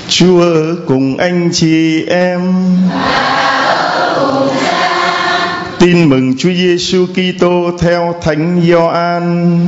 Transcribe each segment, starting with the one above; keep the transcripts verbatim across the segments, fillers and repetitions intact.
Chúa ở cùng anh chị em. Tin mừng Chúa Giêsu Kitô theo Thánh Gioan.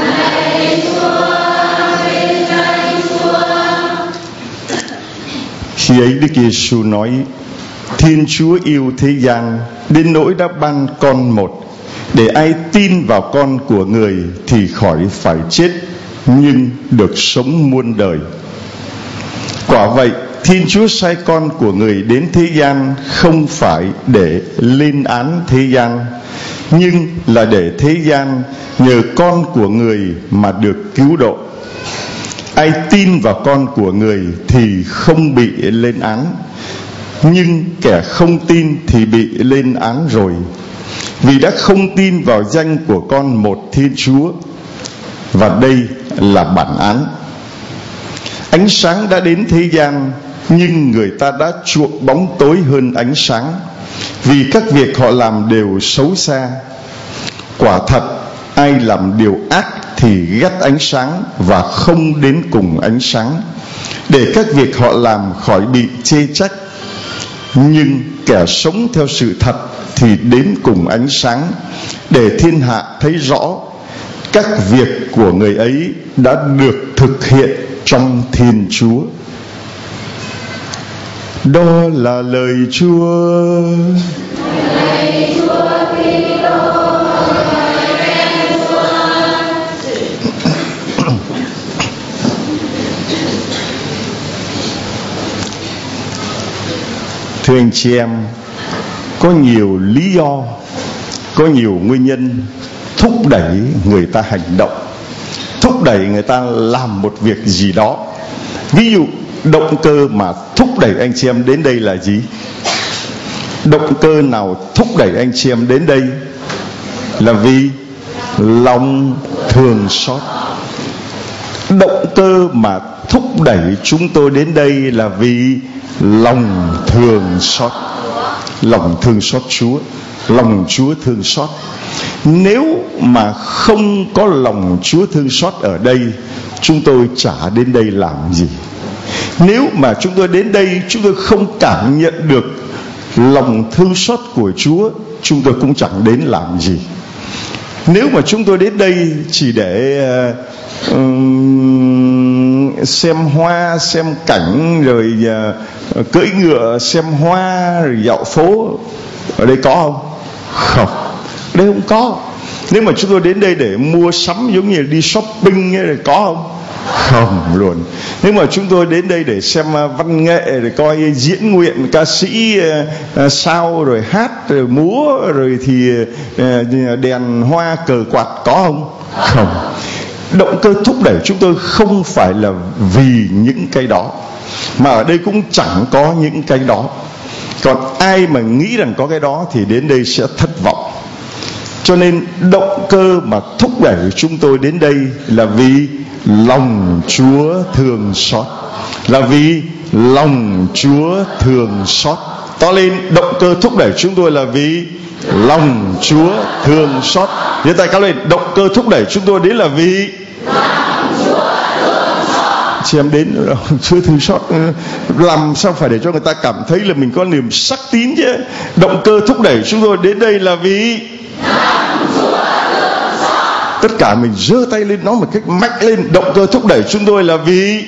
Khi ấy Đức Giêsu nói: Thiên Chúa yêu thế gian đến nỗi đã ban con một, để ai tin vào con của người thì khỏi phải chết, nhưng được sống muôn đời. Quả vậy, Thiên Chúa sai con của người đến thế gian không phải để lên án thế gian, nhưng là để thế gian nhờ con của người mà được cứu độ. Ai tin vào con của người thì không bị lên án, nhưng kẻ không tin thì bị lên án rồi, vì đã không tin vào danh của con một Thiên Chúa. Và đây là bản án: ánh sáng đã đến thế gian, nhưng người ta đã chuộng bóng tối hơn ánh sáng, vì các việc họ làm đều xấu xa. Quả thật, ai làm điều ác thì ghét ánh sáng và không đến cùng ánh sáng, để các việc họ làm khỏi bị chê trách. Nhưng kẻ sống theo sự thật thì đến cùng ánh sáng, để thiên hạ thấy rõ các việc của người ấy đã được thực hiện trong Thiên Chúa. Đó là lời Chúa. Lời Chúa Kitô. Thưa anh chị em, có nhiều lý do, có nhiều nguyên nhân thúc đẩy người ta hành động, thúc đẩy người ta làm một việc gì đó. Ví dụ, động cơ mà thúc đẩy anh chị em đến đây là gì? Động cơ nào thúc đẩy anh chị em đến đây? Là vì lòng thương xót. Động cơ mà thúc đẩy chúng tôi đến đây là vì lòng thương xót. Lòng thương xót Chúa, lòng Chúa thương xót. Nếu mà không có lòng Chúa thương xót ở đây, chúng tôi chả đến đây làm gì. Nếu mà chúng tôi đến đây, chúng tôi không cảm nhận được lòng thương xót của Chúa, chúng tôi cũng chẳng đến làm gì. Nếu mà chúng tôi đến đây chỉ để uh, um, xem hoa, xem cảnh, rồi uh, cưỡi ngựa xem hoa, rồi dạo phố, ở đây có không? Không, đây không có. Nếu mà chúng tôi đến đây để mua sắm giống như đi shopping ấy, có không? Không luôn. Nếu mà chúng tôi đến đây để xem văn nghệ, để coi diễn nguyện ca sĩ uh, sao, rồi hát, rồi múa, rồi thì uh, đèn hoa cờ quạt, có không? Không. Động cơ thúc đẩy chúng tôi không phải là vì những cái đó, mà ở đây cũng chẳng có những cái đó. Còn ai mà nghĩ rằng có cái đó thì đến đây sẽ thất vọng. Cho nên động cơ mà thúc đẩy chúng tôi đến đây là vì lòng Chúa thương xót. Là vì lòng Chúa thương xót. To lên, động cơ thúc đẩy chúng tôi là vì lòng Chúa thương xót. Giơ tay cao lên, động cơ thúc đẩy chúng tôi đến là vì lòng Chúa thương xót. Chị em đến lòng Chúa thương xót, làm sao phải để cho người ta cảm thấy là mình có niềm sắc tín chứ. Động cơ thúc đẩy chúng tôi đến đây là vì tất cả mình giơ tay lên nói một cách mạnh lên, động cơ thúc đẩy chúng tôi là vì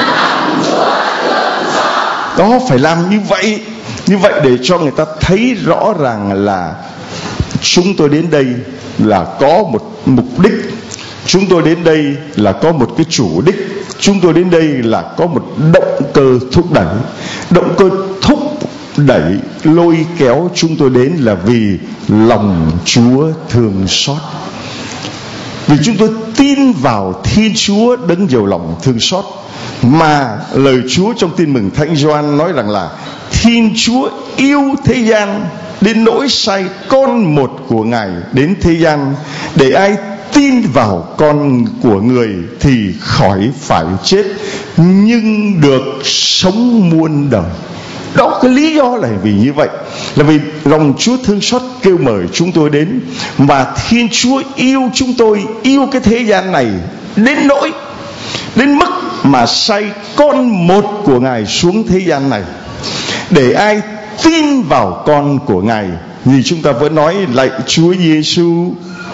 đó, phải làm như vậy. Như vậy để cho người ta thấy rõ ràng là chúng tôi đến đây là có một mục đích, chúng tôi đến đây là có một cái chủ đích, chúng tôi đến đây là có một động cơ thúc đẩy. Động cơ thúc đẩy lôi kéo chúng tôi đến là vì lòng Chúa thương xót. Vì chúng tôi tin vào Thiên Chúa đấng nhiều lòng thương xót. Mà lời Chúa trong Tin mừng Thánh Gioan nói rằng là Thiên Chúa yêu thế gian đến nỗi sai con một của Ngài đến thế gian, để ai tin vào con của người thì khỏi phải chết, nhưng được sống muôn đời. Đó, cái lý do là vì như vậy, là vì lòng Chúa thương xót kêu mời chúng tôi đến. Và Thiên Chúa yêu chúng tôi, yêu cái thế gian này đến nỗi, đến mức mà sai con một của Ngài xuống thế gian này, để ai tin vào con của Ngài. Vì chúng ta vẫn nói lạy Chúa Giêsu,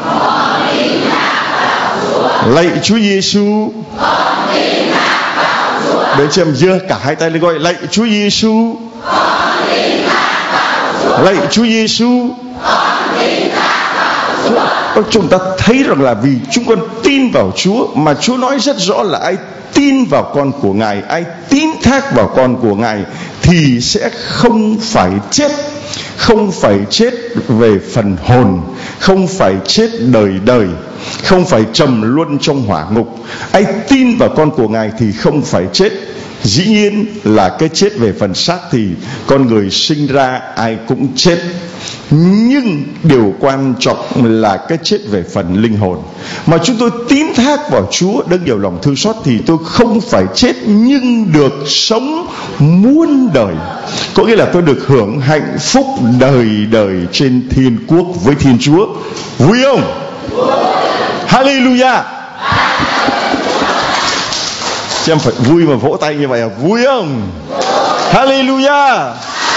lạy Chúa Giêsu. Để xem giơ cả hai tay lên gọi lạy Chúa Giêsu, lạy Chúa Giêsu. Chúng ta thấy rằng là vì chúng con tin vào Chúa, mà Chúa nói rất rõ là ai tin vào con của Ngài, ai tín thác vào con của Ngài thì sẽ không phải chết, không phải chết về phần hồn, không phải chết đời đời, không phải trầm luân trong hỏa ngục. Ai tin vào con của Ngài thì không phải chết. Dĩ nhiên là cái chết về phần xác thì con người sinh ra ai cũng chết, nhưng điều quan trọng là cái chết về phần linh hồn. Mà chúng tôi tín thác vào Chúa đấng nhiều lòng thương xót thì tôi không phải chết nhưng được sống muôn đời. Có nghĩa là tôi được hưởng hạnh phúc đời đời trên thiên quốc với Thiên Chúa. Vui không? Hallelujah. Chứ em phải vui mà vỗ tay như vậy à? Vui không? Hallelujah.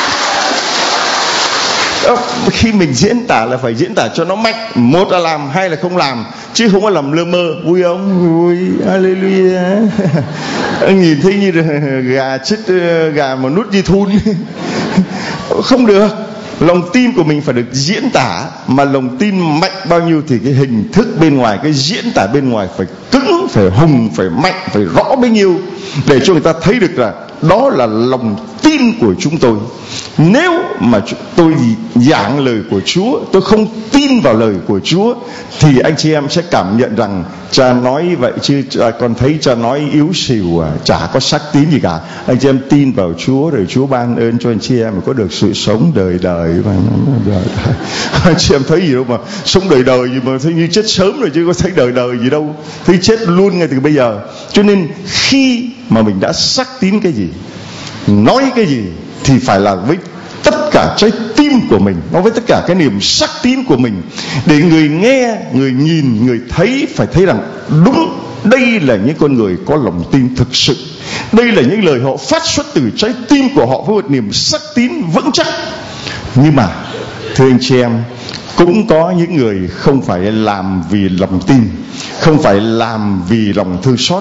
Khi mình diễn tả là phải diễn tả cho nó mạnh. Một là làm, hai là không làm, chứ không có làm lơ mơ. Vui không? Vui. Hallelujah. Nhìn thấy như gà chết, gà mà nút như thun. Không được. Lòng tin của mình phải được diễn tả. Mà lòng tin mạnh bao nhiêu thì cái hình thức bên ngoài, cái diễn tả bên ngoài phải cứng, phải hùng, phải mạnh, phải rõ bấy nhiêu, để cho người ta thấy được là đó là lòng tin của chúng tôi. Nếu mà tôi giảng lời của Chúa, tôi không tin vào lời của Chúa, thì anh chị em sẽ cảm nhận rằng cha nói vậy chứ cha, con thấy cha nói yếu xìu à, chả có sắc tín gì cả. Anh chị em tin vào Chúa rồi Chúa ban ơn cho anh chị em có được sự sống đời đời. Mà anh chị em thấy gì đâu mà sống đời đời gì mà thấy như chết sớm rồi chứ có thấy đời đời gì đâu, thấy chết luôn ngay từ bây giờ. Cho nên khi mà mình đã sắc tín cái gì, nói cái gì thì phải là với tất cả trái tim của mình, nói với tất cả cái niềm sắc tín của mình, để người nghe, người nhìn, người thấy phải thấy rằng đúng, đây là những con người có lòng tin thực sự. Đây là những lời họ phát xuất từ trái tim của họ với một niềm sắc tín vững chắc. Nhưng mà thưa anh chị em, cũng có những người không phải làm vì lòng tin, không phải làm vì lòng thương xót,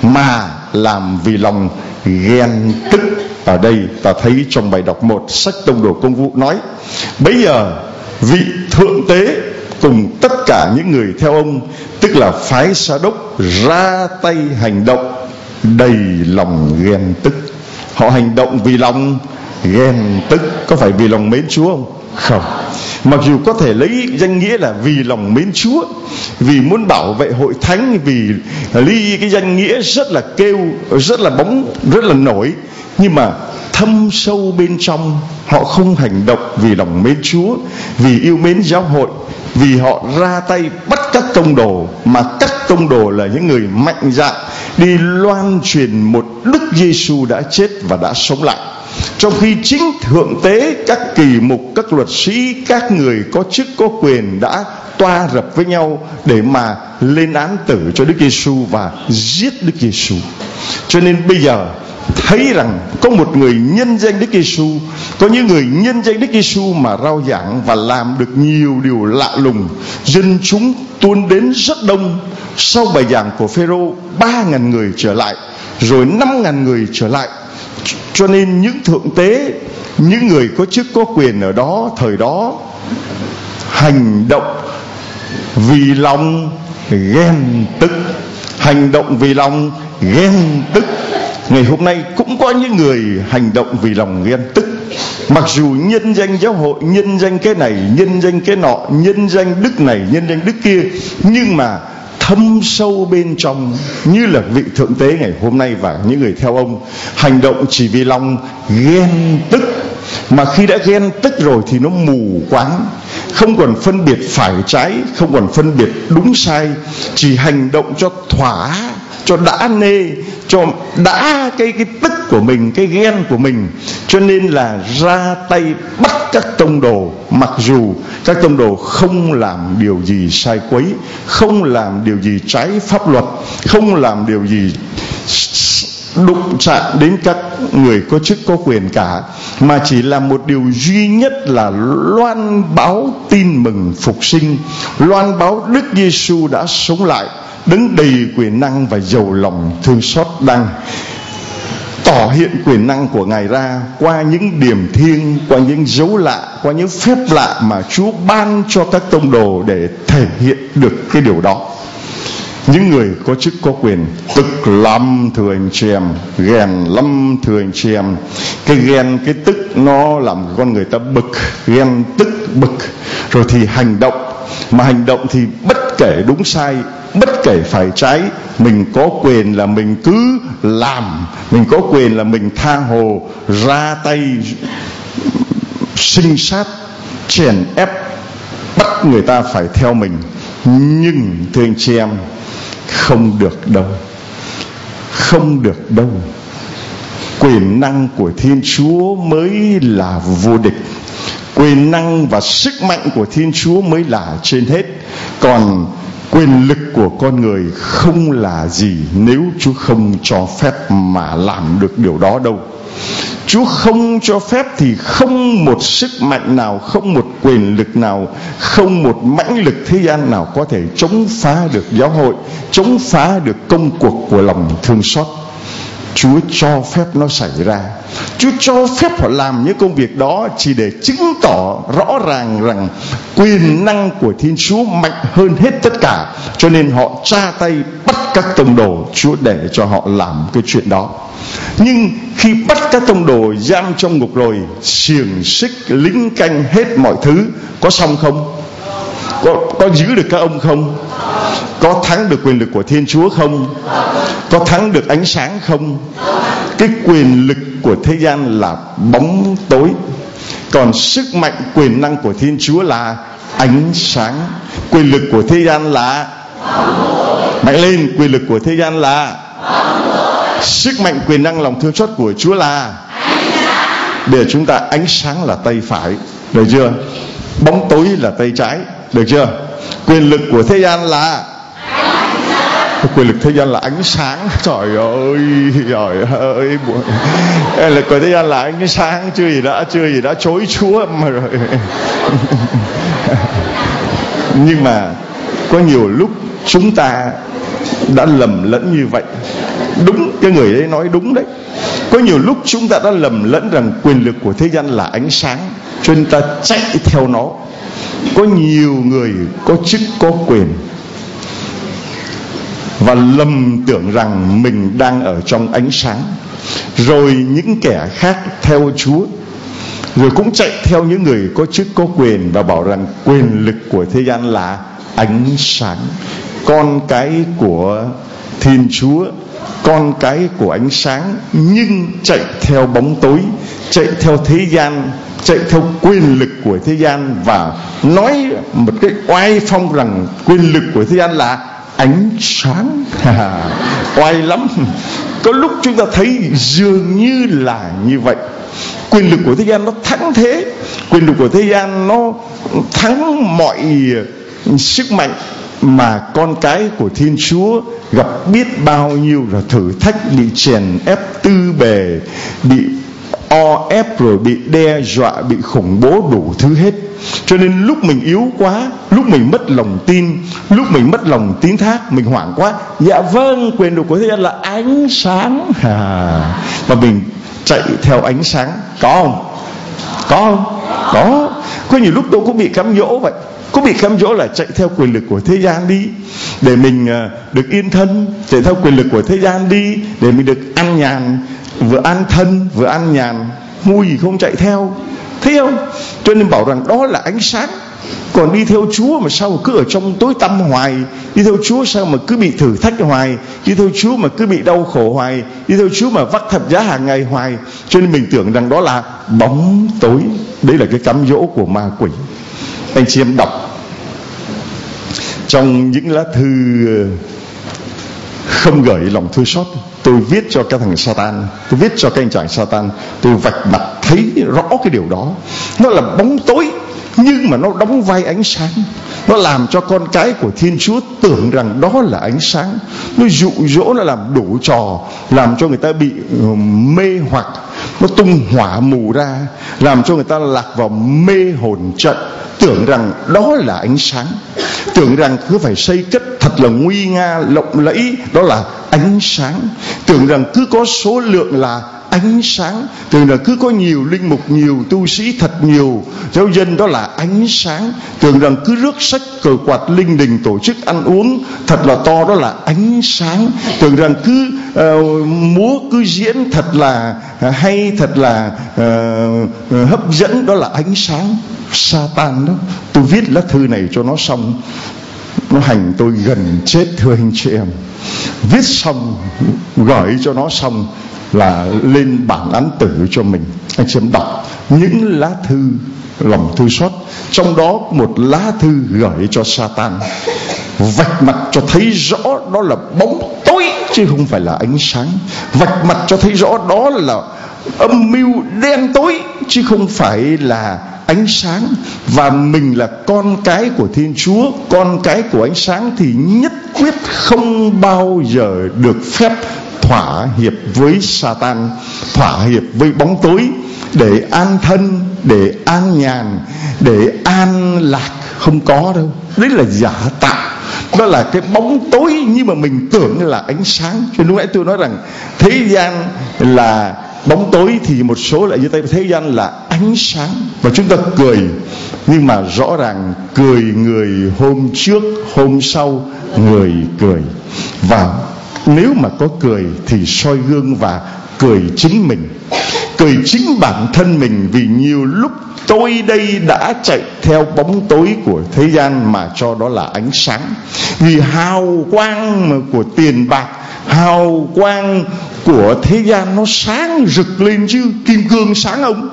mà làm vì lòng ghen tức. Ở đây ta thấy trong bài đọc một sách Tông Đồ Công vụ nói: bấy giờ vị thượng tế cùng tất cả những người theo ông, tức là phái Sa Đốc, ra tay hành động đầy lòng ghen tức. Họ hành động vì lòng ghen tức. Có phải vì lòng mến Chúa không? Không. Mặc dù có thể lấy danh nghĩa là vì lòng mến Chúa, vì muốn bảo vệ hội thánh, vì ly cái danh nghĩa rất là kêu, rất là bóng, rất là nổi, nhưng mà thâm sâu bên trong họ không hành động vì lòng mến Chúa, vì yêu mến giáo hội, vì họ ra tay bắt các tông đồ, mà các tông đồ là những người mạnh dạn đi loan truyền một Đức Giêsu đã chết và đã sống lại. Trong khi chính thượng tế, các kỳ mục, các luật sĩ, các người có chức có quyền đã toa rập với nhau để mà lên án tử cho Đức Giêsu và giết Đức Giêsu. Cho nên bây giờ thấy rằng có một người nhân danh Đức Giêsu, có những người nhân danh Đức Giêsu mà rao giảng và làm được nhiều điều lạ lùng, dân chúng tuôn đến rất đông. Sau bài giảng của Phêrô, ba ngàn người trở lại, rồi năm ngàn người trở lại. Cho nên những thượng tế, những người có chức có quyền ở đó, thời đó, hành động vì lòng ghen tức. Hành động vì lòng ghen tức. Ngày hôm nay cũng có những người hành động vì lòng ghen tức. Mặc dù nhân danh giáo hội, nhân danh cái này, nhân danh cái nọ, nhân danh đức này, nhân danh đức kia, nhưng mà thâm sâu bên trong, như là vị thượng tế ngày hôm nay và những người theo ông, hành động chỉ vì lòng ghen tức. Mà khi đã ghen tức rồi thì nó mù quáng, không còn phân biệt phải trái, không còn phân biệt đúng sai, chỉ hành động cho thỏa, cho đã nê, cho đã cái cái tức của mình, cái ghen của mình, Cho nên là ra tay bắt các tông đồ, mặc dù các tông đồ không làm điều gì sai quấy, không làm điều gì trái pháp luật, không làm điều gì đụng chạm đến các người có chức có quyền cả, mà chỉ làm một điều duy nhất là loan báo tin mừng phục sinh, loan báo Đức Giêsu đã sống lại, đấng đầy quyền năng và giàu lòng thương xót, đang tỏ hiện quyền năng của Ngài ra qua những điềm thiêng, qua những dấu lạ, qua những phép lạ mà Chúa ban cho các tông đồ để thể hiện được cái điều đó. Những người có chức có quyền tức lắm thưa anh chị em, ghen lắm thưa anh chị em. Cái ghen, cái tức nó làm con người ta bực, ghen tức bực. Rồi thì hành động, mà hành động thì bất kể đúng sai, bất kể phải trái, mình có quyền là mình cứ làm, mình có quyền là mình tha hồ ra tay sinh sát, chèn ép, bắt người ta phải theo mình. Nhưng thưa anh chị em, không được đâu, không được đâu. Quyền năng của Thiên Chúa mới là vô địch, quyền năng và sức mạnh của Thiên Chúa mới là trên hết. Còn quyền lực của con người không là gì nếu Chúa không cho phép mà làm được điều đó đâu. Chúa không cho phép thì không một sức mạnh nào, không một quyền lực nào, không một mãnh lực thế gian nào có thể chống phá được giáo hội, chống phá được công cuộc của lòng thương xót. Chúa cho phép nó xảy ra. Chúa cho phép họ làm những công việc đó chỉ để chứng tỏ rõ ràng rằng quyền năng của Thiên Chúa mạnh hơn hết tất cả. Cho nên họ tra tay bắt các tông đồ Chúa để cho họ làm cái chuyện đó. Nhưng khi bắt các tông đồ giam trong ngục rồi, xiềng xích lính canh hết mọi thứ, có xong không? Có, có giữ được các ông không? Có thắng được quyền lực của Thiên Chúa không? Có thắng được ánh sáng không? Cái quyền lực của thế gian là bóng tối, còn sức mạnh quyền năng của Thiên Chúa là ánh sáng. Quyền lực của thế gian là mạnh lên, quyền lực của thế gian là sức mạnh quyền năng lòng thương xót của Chúa là để chúng ta ánh sáng là tay phải, được chưa? Bóng tối là tay trái, được chưa? Quyền lực của thế gian là quyền lực thế gian là ánh sáng. Trời ơi, trời ơi, quyền lực của thế gian là ánh sáng, chưa gì đã chưa gì đã chối Chúa mà rồi. Nhưng mà có nhiều lúc chúng ta đã lầm lẫn như vậy. Đúng, cái người ấy nói đúng đấy. Có nhiều lúc chúng ta đã lầm lẫn rằng quyền lực của thế gian là ánh sáng, cho nên ta chạy theo nó. Có nhiều người có chức có quyền và lầm tưởng rằng mình đang ở trong ánh sáng. Rồi những kẻ khác theo Chúa, rồi cũng chạy theo những người có chức có quyền và bảo rằng quyền lực của thế gian là ánh sáng. Con cái của Thiên Chúa, con cái của ánh sáng, nhưng chạy theo bóng tối, chạy theo thế gian, chạy theo quyền lực của thế gian, và nói một cái oai phong rằng quyền lực của thế gian là ánh sáng. Oai lắm. Có lúc chúng ta thấy dường như là như vậy. Quyền lực của thế gian nó thắng thế, quyền lực của thế gian nó thắng mọi sức mạnh, mà con cái của Thiên Chúa gặp biết bao nhiêu là thử thách, bị chèn ép tư bề, bị o ép, rồi bị đe dọa, bị khủng bố, đủ thứ hết. Cho nên lúc mình yếu quá, lúc mình mất lòng tin, lúc mình mất lòng tín thác, mình hoảng quá, dạ vâng, quyền lực của thế gian là ánh sáng, à, và mình chạy theo ánh sáng. Có không? Có không? Có. Có nhiều lúc tôi cũng bị cám dỗ vậy. Có bị cám dỗ là chạy theo quyền lực của thế gian đi để mình được yên thân, chạy theo quyền lực của thế gian đi để mình được an nhàn, vừa an thân vừa an nhàn. Ngu gì không chạy theo, thấy không? Cho nên bảo rằng đó là ánh sáng. Còn đi theo Chúa mà sao mà cứ ở trong tối tăm hoài, đi theo Chúa sao mà cứ bị thử thách hoài, đi theo Chúa mà cứ bị đau khổ hoài, đi theo Chúa mà vắt thập giá hàng ngày hoài. Cho nên mình tưởng rằng đó là bóng tối. Đấy là cái cám dỗ của ma quỷ. Anh chị em đọc trong những lá thư không gửi lòng thương xót, tôi viết cho cái thằng Satan, tôi viết cho cái anh chàng Satan, tôi vạch mặt thấy rõ cái điều đó. Nó là bóng tối nhưng mà nó đóng vai ánh sáng. Nó làm cho con cái của Thiên Chúa tưởng rằng đó là ánh sáng. Nó dụ dỗ, nó làm đủ trò, làm cho người ta bị mê hoặc. Nó tung hỏa mù ra, làm cho người ta lạc vào mê hồn trận, tưởng rằng đó là ánh sáng, tưởng rằng cứ phải xây cất thật là nguy nga lộng lẫy, đó là ánh sáng, tưởng rằng cứ có số lượng là ánh sáng, tưởng rằng cứ có nhiều linh mục, nhiều tu sĩ, thật nhiều giáo dân, đó là ánh sáng, tưởng rằng cứ rước sách cờ quạt linh đình tổ chức ăn uống thật là to, đó là ánh sáng, tưởng rằng cứ uh, múa cứ diễn thật là uh, hay, thật là uh, hấp dẫn, đó là ánh sáng. Satan đó, tôi viết lá thư này cho nó xong, nó hành tôi gần chết thưa anh chị em. Viết xong gửi cho nó xong là lên bản án tử cho mình. Anh chị em đọc những lá thư lòng thư xót, trong đó một lá thư gửi cho Satan, vạch mặt cho thấy rõ đó là bóng tối chứ không phải là ánh sáng, vạch mặt cho thấy rõ đó là âm mưu đen tối chứ không phải là ánh sáng. Và mình là con cái của Thiên Chúa, con cái của ánh sáng, thì nhất quyết không bao giờ được phép thỏa hiệp với Satan, thỏa hiệp với bóng tối để an thân, để an nhàn, để an lạc. Không có đâu, đấy là giả tạo, đó là cái bóng tối nhưng mà mình tưởng là ánh sáng. Cho nên lúc nãy tôi nói rằng thế gian là bóng tối thì một số lại như thế gian là ánh sáng. Và chúng ta cười, nhưng mà rõ ràng cười người hôm trước, hôm sau người cười. Và nếu mà có cười thì soi gương và cười chính mình, cười chính bản thân mình. Vì nhiều lúc tôi đây đã chạy theo bóng tối của thế gian mà cho đó là ánh sáng. Vì hào quang của tiền bạc, hào quang của thế gian nó sáng rực lên chứ. Kim cương sáng không?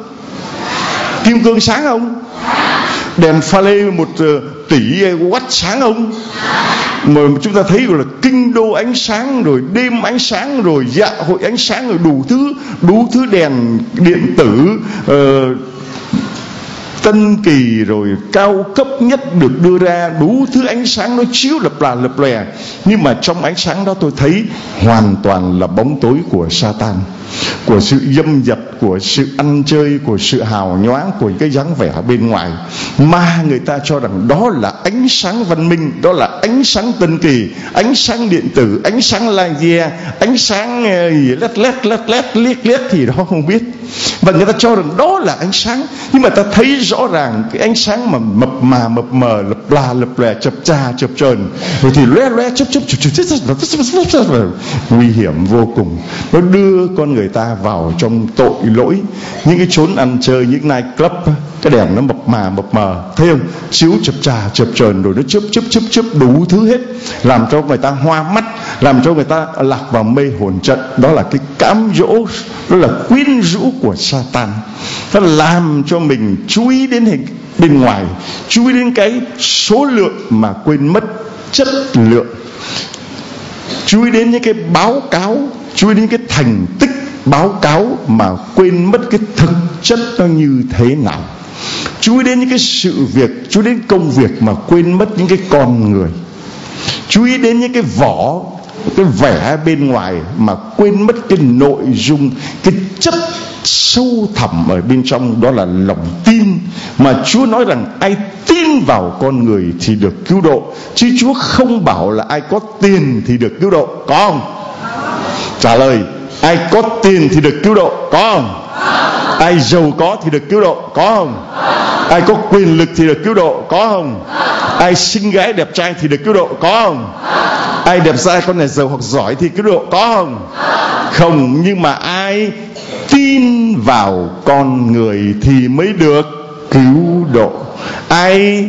Kim cương sáng không? Đèn pha lê một tỷ watt sáng không? Mà chúng ta thấy gọi là kinh đô ánh sáng, rồi đêm ánh sáng, rồi dạ hội ánh sáng, rồi đủ thứ đủ thứ đèn điện tử uh, tân kỳ rồi cao cấp nhất được đưa ra, đủ thứ ánh sáng nó chiếu lập là lập lòe. Nhưng mà trong ánh sáng đó tôi thấy hoàn toàn là bóng tối của Satan, của sự dâm dật, của sự ăn chơi, của sự hào nhoáng, của những cái dáng vẻ bên ngoài. Mà người ta cho rằng đó là ánh sáng văn minh, đó là ánh sáng tân kỳ, ánh sáng điện tử, ánh sáng laser, ánh sáng gì lét lét lét lét liếc liếc thì đó không biết. Và người ta cho rằng đó là ánh sáng. Nhưng mà ta thấy rõ ràng cái ánh sáng mà mập mà mập mờ, lập là lập lè, chập chà chập chờn, rồi thì loe loe chớp chớp chớp chớp, nguy hiểm vô cùng. Nó đưa con người ta vào trong tội lỗi. Những cái chốn ăn chơi, những night club, cái đèn nó mập mà mập mờ, thấy không? Chiếu chập chà chập chờn, rồi nó chớp chớp chớp chớp đủ thứ hết, làm cho người ta hoa mắt, làm cho người ta lạc vào mê hồn trận. Đó là cái cám dỗ, đó là quyến rũ của Satan. Nó làm cho mình chú ý đến hình bên ngoài, chú ý đến cái số lượng mà quên mất chất lượng, chú ý đến những cái báo cáo, chú ý đến cái thành tích báo cáo mà quên mất cái thực chất nó như thế nào, chú ý đến những cái sự việc, chú ý đến công việc mà quên mất những cái con người, chú ý đến những cái vỏ, cái vẻ bên ngoài mà quên mất cái nội dung, cái chất sâu thẳm ở bên trong, đó là lòng tin. Mà Chúa nói rằng ai tin vào con người thì được cứu độ, chứ Chúa không bảo là ai có tiền thì được cứu độ, có không? Trả lời, ai có tiền thì được cứu độ, có không? Ai giàu có thì được cứu độ, có không? Ai có quyền lực thì được cứu độ, có không? Ai xinh gái đẹp trai thì được cứu độ, có không? Ai đẹp trai, con này giàu hoặc giỏi thì cứu độ, có không? Không, nhưng mà ai tin vào con người thì mới được cứu độ. Ai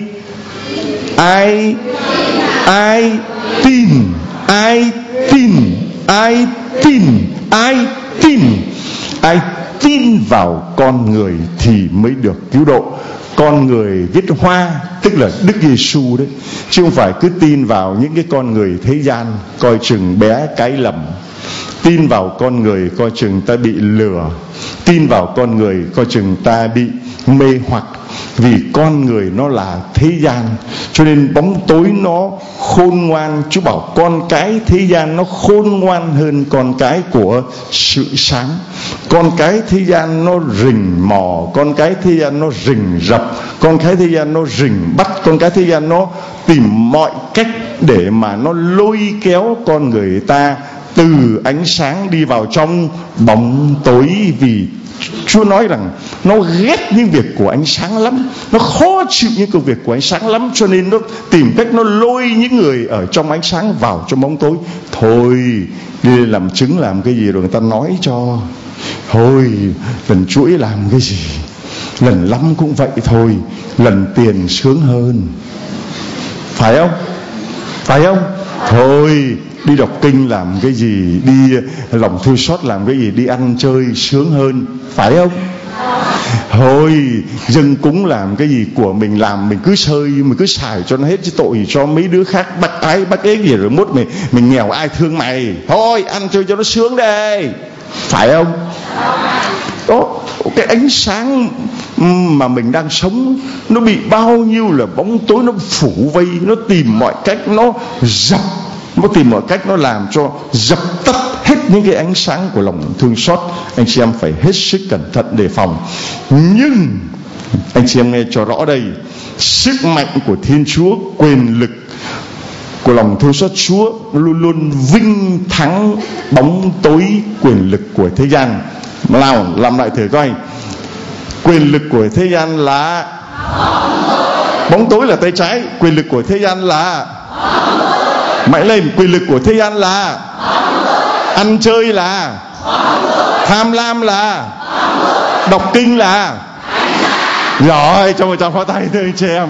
ai ai tin, ai tin, ai tin, ai tin, ai tin vào con người thì mới được cứu độ. Con người viết hoa tức là Đức Giêsu đấy, chứ không phải cứ tin vào những cái con người thế gian coi chừng bé cái lầm. Tin vào con người coi chừng ta bị lừa, tin vào con người coi chừng ta bị mê hoặc. Vì con người nó là thế gian, cho nên bóng tối nó khôn ngoan. Chúa bảo con cái thế gian nó khôn ngoan hơn con cái của sự sáng. Con cái thế gian nó rình mò, con cái thế gian nó rình rập, con cái thế gian nó rình bắt, con cái thế gian nó tìm mọi cách để mà nó lôi kéo con người ta từ ánh sáng đi vào trong bóng tối. Vì Chúa nói rằng nó ghét những việc của ánh sáng lắm, nó khó chịu những công việc của ánh sáng lắm, cho nên nó tìm cách nó lôi những người ở trong ánh sáng vào trong bóng tối. Thôi đi làm chứng làm cái gì rồi người ta nói cho. Thôi lần chuỗi làm cái gì, lần lắm cũng vậy thôi, lần tiền sướng hơn. Phải không? Phải không? Thôi đi đọc kinh làm cái gì, đi lòng thương xót làm cái gì, đi ăn chơi sướng hơn. Phải không? Thôi dâng cúng làm cái gì của mình làm, mình cứ sơi, mình cứ xài cho nó hết, chứ tội cho mấy đứa khác bắt ái bắt ế gì rồi mốt mình mình nghèo ai thương mày. Thôi ăn chơi cho nó sướng đây. Phải không? Đó, cái ánh sáng mà mình đang sống nó bị bao nhiêu là bóng tối nó phủ vây, nó tìm mọi cách nó dập, nó tìm mọi cách nó làm cho dập tắt hết những cái ánh sáng của lòng thương xót. Anh chị em phải hết sức cẩn thận đề phòng. Nhưng anh chị em nghe cho rõ đây, sức mạnh của Thiên Chúa, quyền lực của lòng thương xót Chúa luôn luôn vinh thắng bóng tối, quyền lực của thế gian. Nào làm lại thử coi. Quyền lực của thế gian là bóng tối, là tay trái. Quyền lực của thế gian là mạnh lên. Quyền lực của thế gian là ăn chơi, là tham lam, là đọc kinh, là rồi. Cho một tràng pháo tay thưa anh chị em.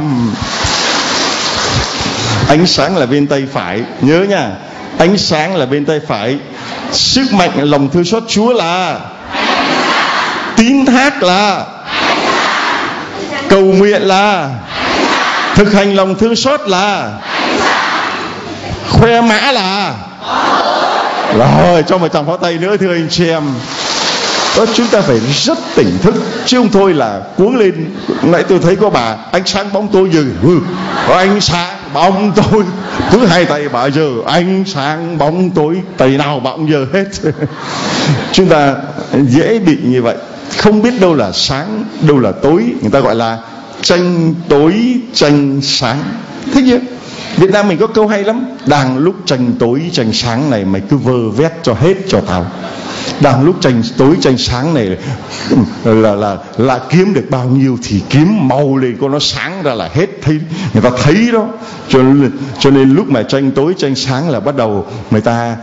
Ánh sáng là bên tay phải, nhớ nha, ánh sáng là bên tay phải. Sức mạnh lòng thương xót Chúa là tín thác, là cầu nguyện, là thực hành lòng thương xót, là khoe mã, là rồi. Cho một tràng pháo tay nữa thưa anh chị em. Đó, chúng ta phải rất tỉnh thức, chứ không thôi là cuống lên. Nãy tôi thấy có bà ánh sáng bóng tối giờ, ừ, ánh sáng bóng tối, cứ hai tay bà giờ ánh sáng bóng tối, tay nào bà cũng giờ hết. Chúng ta dễ bị như vậy, không biết đâu là sáng, đâu là tối. Người ta gọi là tranh tối tranh sáng. Thích chưa? Việt Nam mình có câu hay lắm: đang lúc tranh tối tranh sáng này mày cứ vơ vét cho hết cho tao. Đang lúc tranh tối tranh sáng này là, là là là kiếm được bao nhiêu thì kiếm, màu lên cho nó sáng ra là hết. Thấy người ta thấy đó. Cho nên, cho nên lúc mà tranh tối tranh sáng là bắt đầu người ta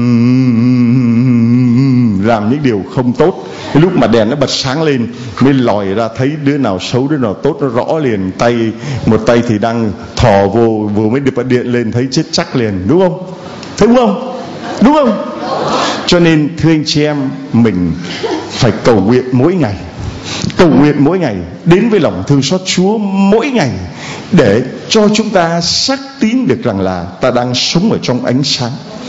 um, làm những điều không tốt. Cái lúc mà đèn nó bật sáng lên mới lòi ra thấy đứa nào xấu đứa nào tốt nó rõ liền. Tay một tay thì đang thò vô, vừa mới được bật điện lên thấy chết chắc liền, đúng không? Thấy đúng không? Đúng không? Cho nên thưa anh chị em, mình phải cầu nguyện mỗi ngày, cầu nguyện mỗi ngày, đến với lòng thương xót Chúa mỗi ngày, để cho chúng ta xác tín được rằng là ta đang sống ở trong ánh sáng.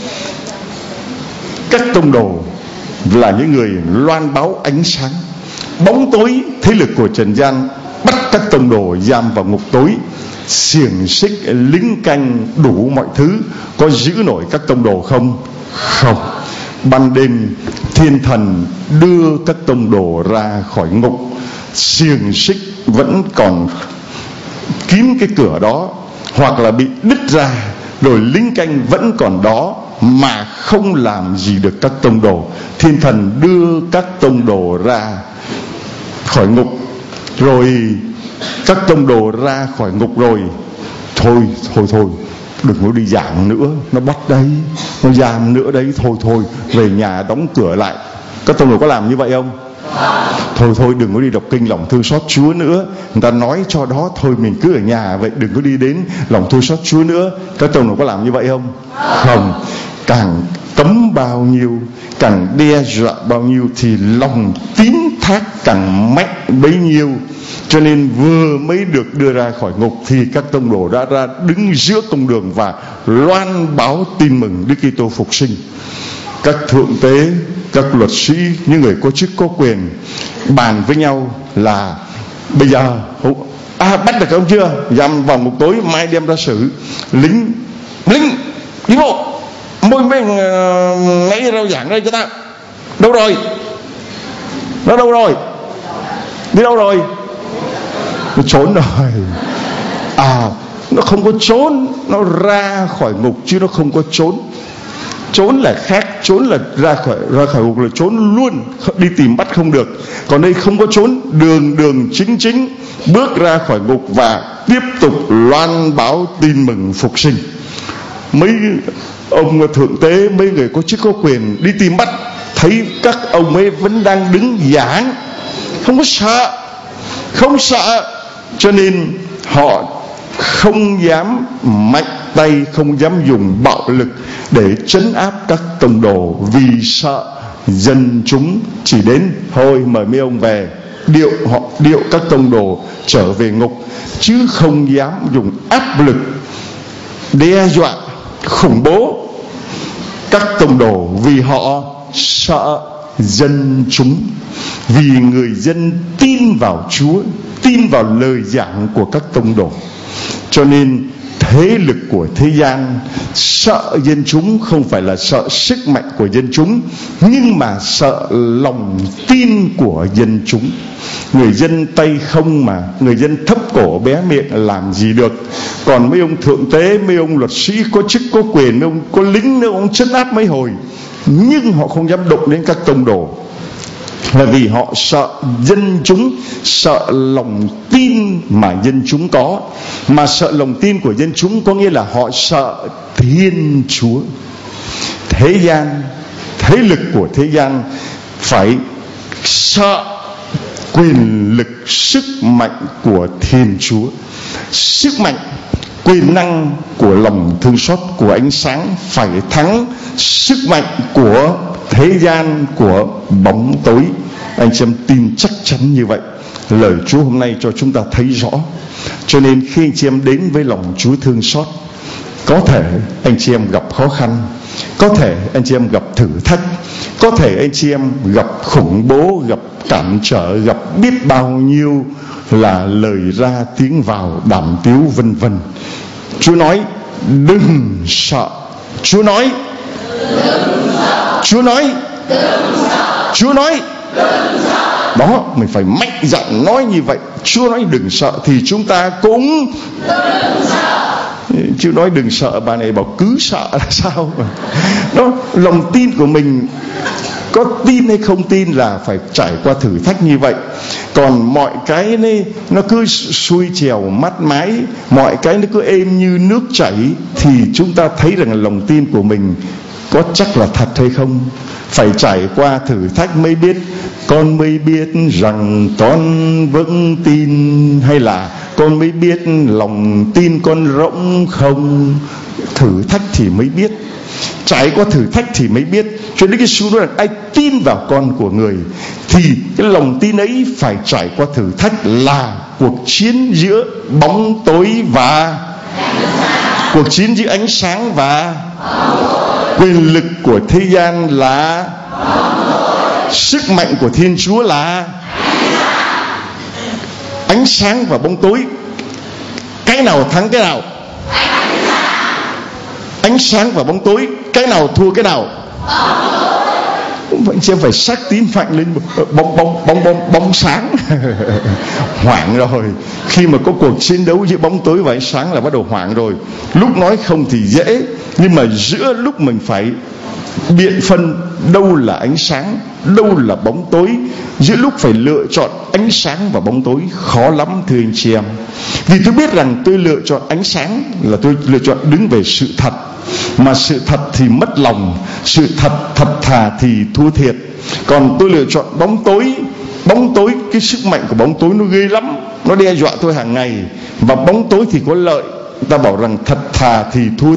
Các tông đồ là những người loan báo ánh sáng. Bóng tối, thế lực của trần gian bắt các tông đồ giam vào ngục tối, xiềng xích, lính canh, đủ mọi thứ. Có giữ nổi các tông đồ không? Không. Ban đêm thiên thần đưa các tông đồ ra khỏi ngục, xiềng xích vẫn còn kín cái cửa đó, hoặc là bị đứt ra, rồi lính canh vẫn còn đó mà không làm gì được các tông đồ. Thiên thần đưa các tông đồ ra khỏi ngục, rồi các tông đồ ra khỏi ngục rồi, thôi thôi thôi đừng có đi giảng nữa, nó bắt đấy, nó giam nữa đấy, thôi thôi về nhà đóng cửa lại. Các tông đồ có làm như vậy không? Thôi thôi đừng có đi đọc kinh lòng thương xót Chúa nữa, người ta nói cho đó, thôi mình cứ ở nhà vậy, đừng có đi đến lòng thương xót Chúa nữa. Các tông đồ có làm như vậy không? Không. Càng cấm bao nhiêu, càng đe dọa bao nhiêu thì lòng tín thác càng mạnh bấy nhiêu. Cho nên vừa mới được đưa ra khỏi ngục thì các tông đồ đã ra đứng giữa công đường và loan báo tin mừng Đức Kitô phục sinh. các thượng tế, các luật sĩ, những người có chức có quyền bàn với nhau là bây giờ à, bắt được ông chưa, dằm vào một tối mai đem ra xử. Lính lính đi bộ môi mình uh, lấy rau giảng đây cho ta. Đâu rồi? Nó đâu rồi? Đi đâu rồi? Nó trốn rồi. À, nó không có trốn, nó ra khỏi ngục chứ nó không có trốn. Trốn là khác, trốn là ra khỏi ra khỏi ngục là trốn luôn, đi tìm bắt không được. Còn đây không có trốn, đường đường chính chính bước ra khỏi ngục và tiếp tục loan báo tin mừng phục sinh. Mấy ông thượng tế, mấy người có chức có quyền đi tìm bắt, thấy các ông ấy vẫn đang đứng giảng, không có sợ, không sợ, cho nên họ không dám mạnh tay, không dám dùng bạo lực để trấn áp các tông đồ, vì sợ dân chúng chỉ đến thôi mời mấy ông về, điệu họ điệu các tông đồ trở về ngục, chứ không dám dùng áp lực đe dọa khủng bố các tông đồ, vì họ sợ dân chúng. Vì người dân tin vào Chúa, tin vào lời giảng của các tông đồ, cho nên thế lực của thế gian sợ dân chúng không phải là sợ sức mạnh của dân chúng, nhưng mà sợ lòng tin của dân chúng. Người dân tay không mà, người dân thấp cổ bé miệng làm gì được. Còn mấy ông thượng tế, mấy ông luật sĩ có chức có quyền, mấy ông có lính nữa, ông trấn áp mấy hồi, nhưng họ không dám đụng đến các tông đồ, là vì họ sợ dân chúng, sợ lòng tin mà dân chúng có. Mà sợ lòng tin của dân chúng có nghĩa là họ sợ Thiên Chúa. Thế gian, thế lực của thế gian phải sợ quyền lực, sức mạnh của Thiên Chúa. Sức mạnh, quyền năng của lòng thương xót, của ánh sáng phải thắng sức mạnh của thế gian, của bóng tối. Anh chị em tin chắc chắn như vậy. Lời Chúa hôm nay cho chúng ta thấy rõ. Cho nên khi anh chị em đến với lòng Chúa thương xót, có thể anh chị em gặp khó khăn, có thể anh chị em gặp thử thách, có thể anh chị em gặp khủng bố, gặp cản trở, gặp biết bao nhiêu là lời ra tiếng vào, đàm tiếu vân vân. Chúa nói đừng sợ. Chúa nói đừng sợ. Chúa nói đừng sợ. Chúa nói đừng sợ. Đó, mình phải mạnh dạn nói như vậy. Chúa nói đừng sợ thì chúng ta cũng đừng sợ. Chúa nói đừng sợ, bà này bảo cứ sợ là sao mà. Đó, lòng tin của mình, có tin hay không tin là phải trải qua thử thách như vậy. Còn mọi cái này, nó cứ xuôi trèo mát mái, mọi cái nó cứ êm như nước chảy, thì chúng ta thấy rằng lòng tin của mình có chắc là thật hay không. Phải trải qua thử thách mới biết. Con mới biết rằng con vẫn tin, hay là con mới biết lòng tin con rỗng không. Thử thách thì mới biết, trải qua thử thách thì mới biết. Cho nên cái Chúa nói là ai tin vào con của người thì cái lòng tin ấy phải trải qua thử thách, là cuộc chiến giữa bóng tối và cuộc chiến giữa ánh sáng và quyền lực của thế gian là sức mạnh của Thiên Chúa là ánh sáng và bóng tối. Cái nào thắng cái nào? Ánh sáng và bóng tối, cái nào thua cái nào? Vậy chị em phải xác tín mạnh lên bóng bóng bóng bóng bóng sáng. Hoảng rồi. Khi mà có cuộc chiến đấu giữa bóng tối và ánh sáng là bắt đầu hoảng rồi. Lúc nói không thì dễ, nhưng mà giữa lúc mình phải biện phân đâu là ánh sáng, đâu là bóng tối, giữa lúc phải lựa chọn ánh sáng và bóng tối khó lắm thưa anh chị em. Vì tôi biết rằng tôi lựa chọn ánh sáng là tôi lựa chọn đứng về sự thật, mà sự thật thì mất lòng, sự thật thật thà thì thua thiệt. Còn tôi lựa chọn bóng tối, bóng tối, cái sức mạnh của bóng tối nó ghê lắm, nó đe dọa tôi hàng ngày. Và bóng tối thì có lợi, ta bảo rằng thật thà thì thua thiệt.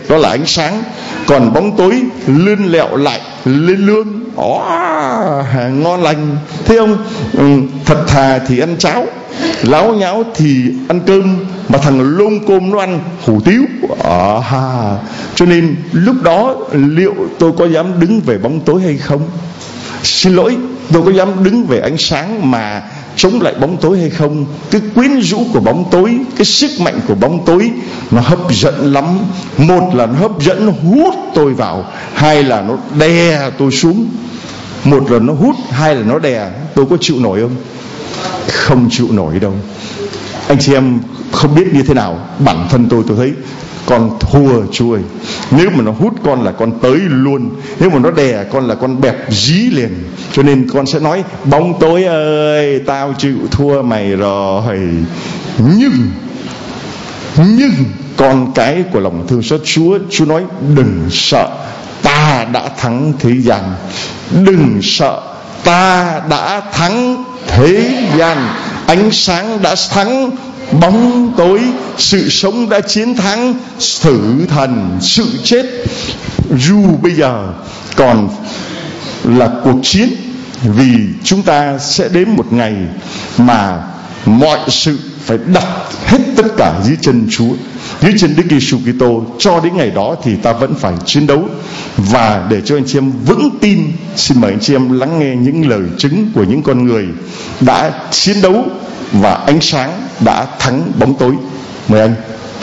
đó là ánh sáng. Còn bóng tối lươn lẹo lại lên lương, oh, ngon lành, thấy không? Ừ, thật thà thì ăn cháo, láo nháo thì ăn cơm, mà thằng lông côm nó ăn hủ tiếu. À, cho nên lúc đó liệu tôi có dám đứng về bóng tối hay không? Xin lỗi, tôi có dám đứng về ánh sáng mà chống lại bóng tối hay không? Cái quyến rũ của bóng tối, cái sức mạnh của bóng tối nó hấp dẫn lắm. Một là nó hấp dẫn, nó hút tôi vào. Hai là nó đè tôi xuống. Một là nó hút, hai là nó đè. Tôi có chịu nổi không? Không chịu nổi đâu. Anh chị em không biết như thế nào, bản thân tôi tôi thấy con thua Chúa ơi. Nếu mà nó hút con là con tới luôn, nếu mà nó đè con là con bẹp dí liền. Cho nên con sẽ nói: bóng tối ơi, tao chịu thua mày rồi. Nhưng Nhưng con cái của lòng thương xót Chúa, Chúa nói: đừng sợ, ta đã thắng thế gian. Đừng sợ, ta đã thắng thế gian. Ánh sáng đã thắng bóng tối, sự sống đã chiến thắng tử thần, sự chết. Dù bây giờ còn là cuộc chiến, vì chúng ta sẽ đến một ngày mà mọi sự phải đặt hết tất cả dưới chân Chúa, dưới chân Đức Giêsu Kitô. Cho đến ngày đó thì ta vẫn phải chiến đấu. Và để cho anh chị em vững tin, xin mời anh chị em lắng nghe những lời chứng của những con người đã chiến đấu và ánh sáng đã thắng bóng tối. Mời anh.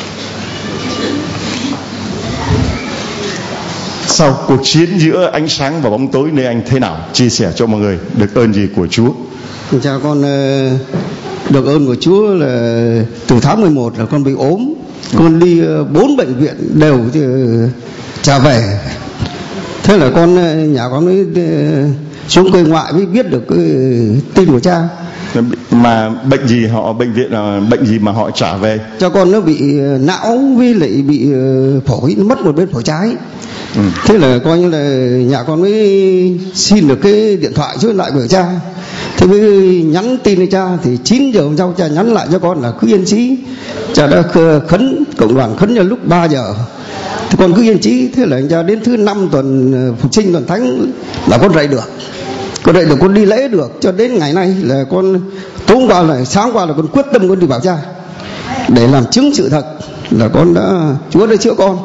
Sau cuộc chiến giữa ánh sáng và bóng tối nơi anh thế nào? Chia sẻ cho mọi người được ơn gì của Chúa? Chào con, được ơn của Chúa là từ tháng mười một là con bị ốm. Con đi bốn bệnh viện đều trả về. Thế là con nhà con mới xuống quê ngoại mới biết được cái tin của cha. Mà bệnh gì họ bệnh viện là bệnh gì mà họ trả về? Cho con nó bị não với lại bị phổi, nó mất một bên phổi trái. Ừ. Thế là coi như là nhà con mới xin được cái điện thoại chứ lại của cha. Thế mới nhắn tin cho cha, thì chín giờ hôm sau cha nhắn lại cho con là cứ yên trí. Cha đã khấn cộng đoàn khấn cho lúc ba giờ. Thì con cứ yên trí. Thế là cha đến thứ năm tuần phục sinh tuần thánh là con dậy được. Con dậy được, con đi lễ được. Cho đến ngày nay là con tối hôm qua là sáng qua là con quyết tâm con đi bảo cha để làm chứng sự thật là con đã Chúa đã chữa con.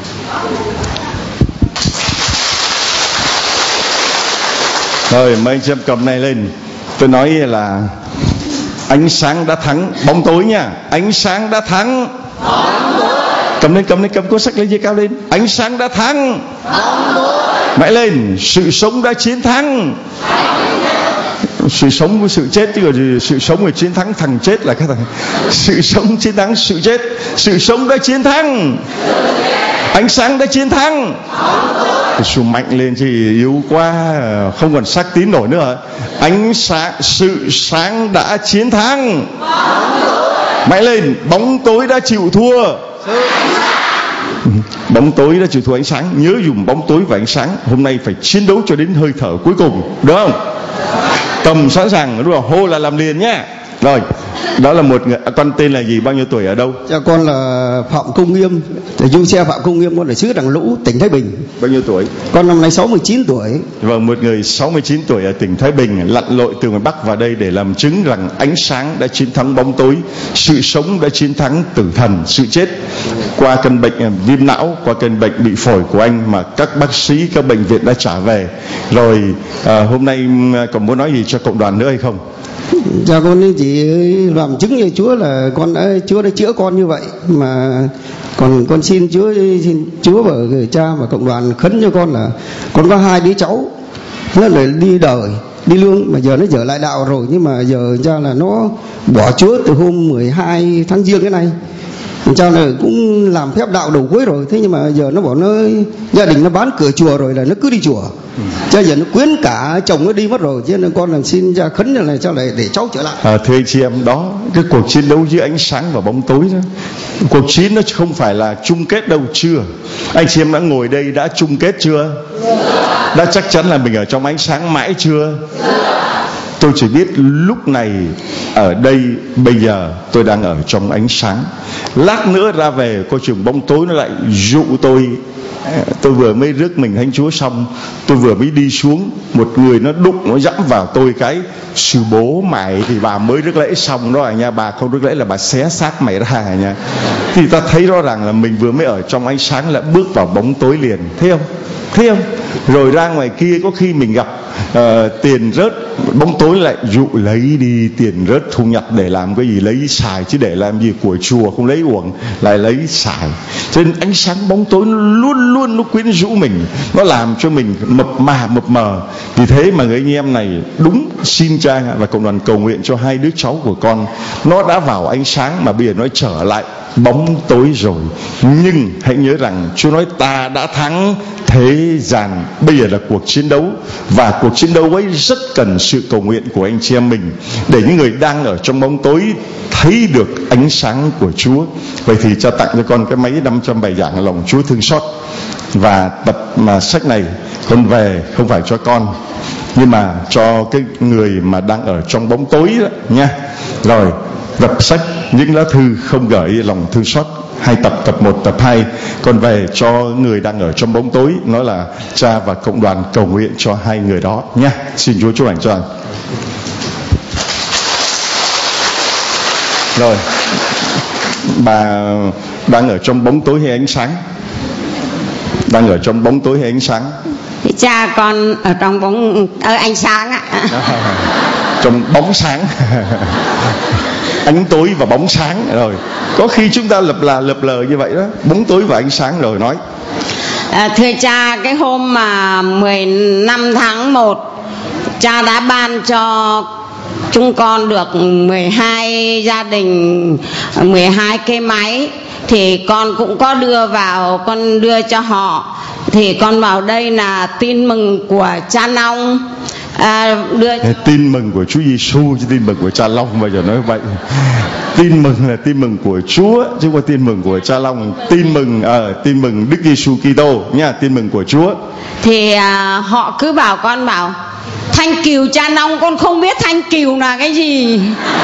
Rồi mấy anh chị em cầm này lên. Tôi nói là ánh sáng đã thắng bóng tối nha. Ánh sáng đã thắng bóng tối. Cầm lên, cầm lên, cầm cuốn sách lên, dây cao lên. Ánh sáng đã thắng bóng tối. Mãi lên. Sự sống đã chiến thắng. Sự sống với sự chết chứ còn sự sống với chiến thắng thằng chết là cái thằng. Sự sống chiến thắng sự chết. Sự sống đã chiến thắng. Ánh sáng đã chiến thắng. Sự mạnh lên chứ yếu quá không còn xác tín nổi nữa. Ánh sáng, sự sáng đã chiến thắng. Mạnh lên. Bóng tối đã chịu thua. Bóng tối đã chịu thua ánh sáng. Nhớ dùng bóng tối và ánh sáng. Hôm nay phải chiến đấu cho đến hơi thở cuối cùng, đúng không? Cầm sẵn sàng, đúng không? Hô là làm liền nhá. Rồi, đó là một người. Con tên là gì, bao nhiêu tuổi, ở đâu? Cha con là Phạm Công Nghiêm, du xe Phạm Công Nghiêm, con ở xứ Đằng Lũ, tỉnh Thái Bình. Bao nhiêu tuổi? Con năm nay sáu mươi chín tuổi. Vâng, một người sáu mươi chín tuổi ở tỉnh Thái Bình lặn lội từ ngoài Bắc vào đây để làm chứng rằng ánh sáng đã chiến thắng bóng tối, sự sống đã chiến thắng tử thần, sự chết. Qua cơn bệnh viêm não, qua cơn bệnh bị phổi của anh mà các bác sĩ, các bệnh viện đã trả về. Rồi à, hôm nay còn muốn nói gì cho cộng đoàn nữa hay không? Cha con chỉ làm chứng cho Chúa là con đã Chúa đã chữa con như vậy, mà còn con xin Chúa xin Chúa và cha và cộng đoàn khấn cho con là con có hai đứa cháu nó là đi đời đi lương mà giờ nó trở lại đạo rồi, nhưng mà giờ cha là nó bỏ Chúa từ hôm mười hai tháng giêng cái này. Cha là cũng làm phép đạo đầu cuối rồi, thế nhưng mà giờ nó bỏ nó gia đình nó bán cửa chùa rồi là nó cứ đi chùa. Cha giờ nó quyến cả chồng nó đi mất rồi, cho nên con là xin cha khấn là cho lại để cháu trở lại. À, thưa anh chị em, đó cái cuộc chiến đấu giữa ánh sáng và bóng tối đó, cuộc chiến nó không phải là chung kết đâu. Chưa, anh chị em đã ngồi đây đã chung kết chưa? Đã chắc chắn là mình ở trong ánh sáng mãi chưa? Tôi chỉ biết lúc này ở đây bây giờ tôi đang ở trong ánh sáng. Lát nữa ra về coi chừng bóng tối nó lại dụ tôi. Tôi vừa mới rước mình Thánh Chúa xong, tôi vừa mới đi xuống, một người nó đụng, nó dẫm vào tôi cái: sư bố mày thì bà mới rước lễ xong đó à nha, bà không rước lễ là bà xé xác mày ra à nha. Thì ta thấy rõ ràng là mình vừa mới ở trong ánh sáng lại bước vào bóng tối liền, thấy không? Thấy không? Rồi ra ngoài kia có khi mình gặp uh, tiền rớt, bóng tối lại dụ lấy đi tiền rớt thu nhập để làm cái gì, lấy xài chứ để làm gì, của chùa không lấy uổng lại lấy xài. Cho nên ánh sáng bóng tối nó luôn luôn nó quyến rũ mình, nó làm cho mình mập mà mập mờ. Vì thế mà người anh em này đúng xin cha và cộng đoàn cầu nguyện cho hai đứa cháu của con, nó đã vào ánh sáng mà bây giờ nó trở lại bóng tối rồi. Nhưng hãy nhớ rằng Chúa nói ta đã thắng thế gian. Bây giờ là cuộc chiến đấu, và cuộc chiến đấu ấy rất cần sự cầu nguyện của anh chị em mình, để những người đang ở trong bóng tối thấy được ánh sáng của Chúa. Vậy thì cho tặng cho con cái máy năm trăm bài giảng lòng Chúa thương xót, và tập mà sách này con về không phải cho con, nhưng mà cho cái người mà đang ở trong bóng tối đó nha. Rồi tập sách những lá thư không gửi lòng thương xót, hai tập, tập một, tập hai, còn về cho người đang ở trong bóng tối, nói là cha và cộng đoàn cầu nguyện cho hai người đó nha. Xin Chúa chúc lành cho anh. Rồi, bà đang ở trong bóng tối hay ánh sáng? Đang ở trong bóng tối hay ánh sáng? Cha con ở trong bóng ở ánh sáng ạ. Trong bóng sáng. Ánh tối và bóng sáng. Rồi có khi chúng ta lập là lập lờ như vậy đó, bóng tối và ánh sáng. Rồi nói à, thưa cha, cái hôm mà mười lăm tháng một cha đã ban cho chúng con được mười hai gia đình mười hai cái máy, thì con cũng có đưa vào, con đưa cho họ. Thì con vào đây là tin mừng của cha Long. À, đưa... tin mừng của Chúa Giêsu chứ tin mừng của cha Long bao giờ nói vậy. Tin mừng là tin mừng của Chúa chứ không phải tin mừng của cha Long. Tin mừng à, tin mừng Đức Giêsu Kitô nha, tin mừng của Chúa. Thì à, họ cứ bảo con bảo Thanh Kiều cha Long, con không biết Thanh Kiều là cái gì.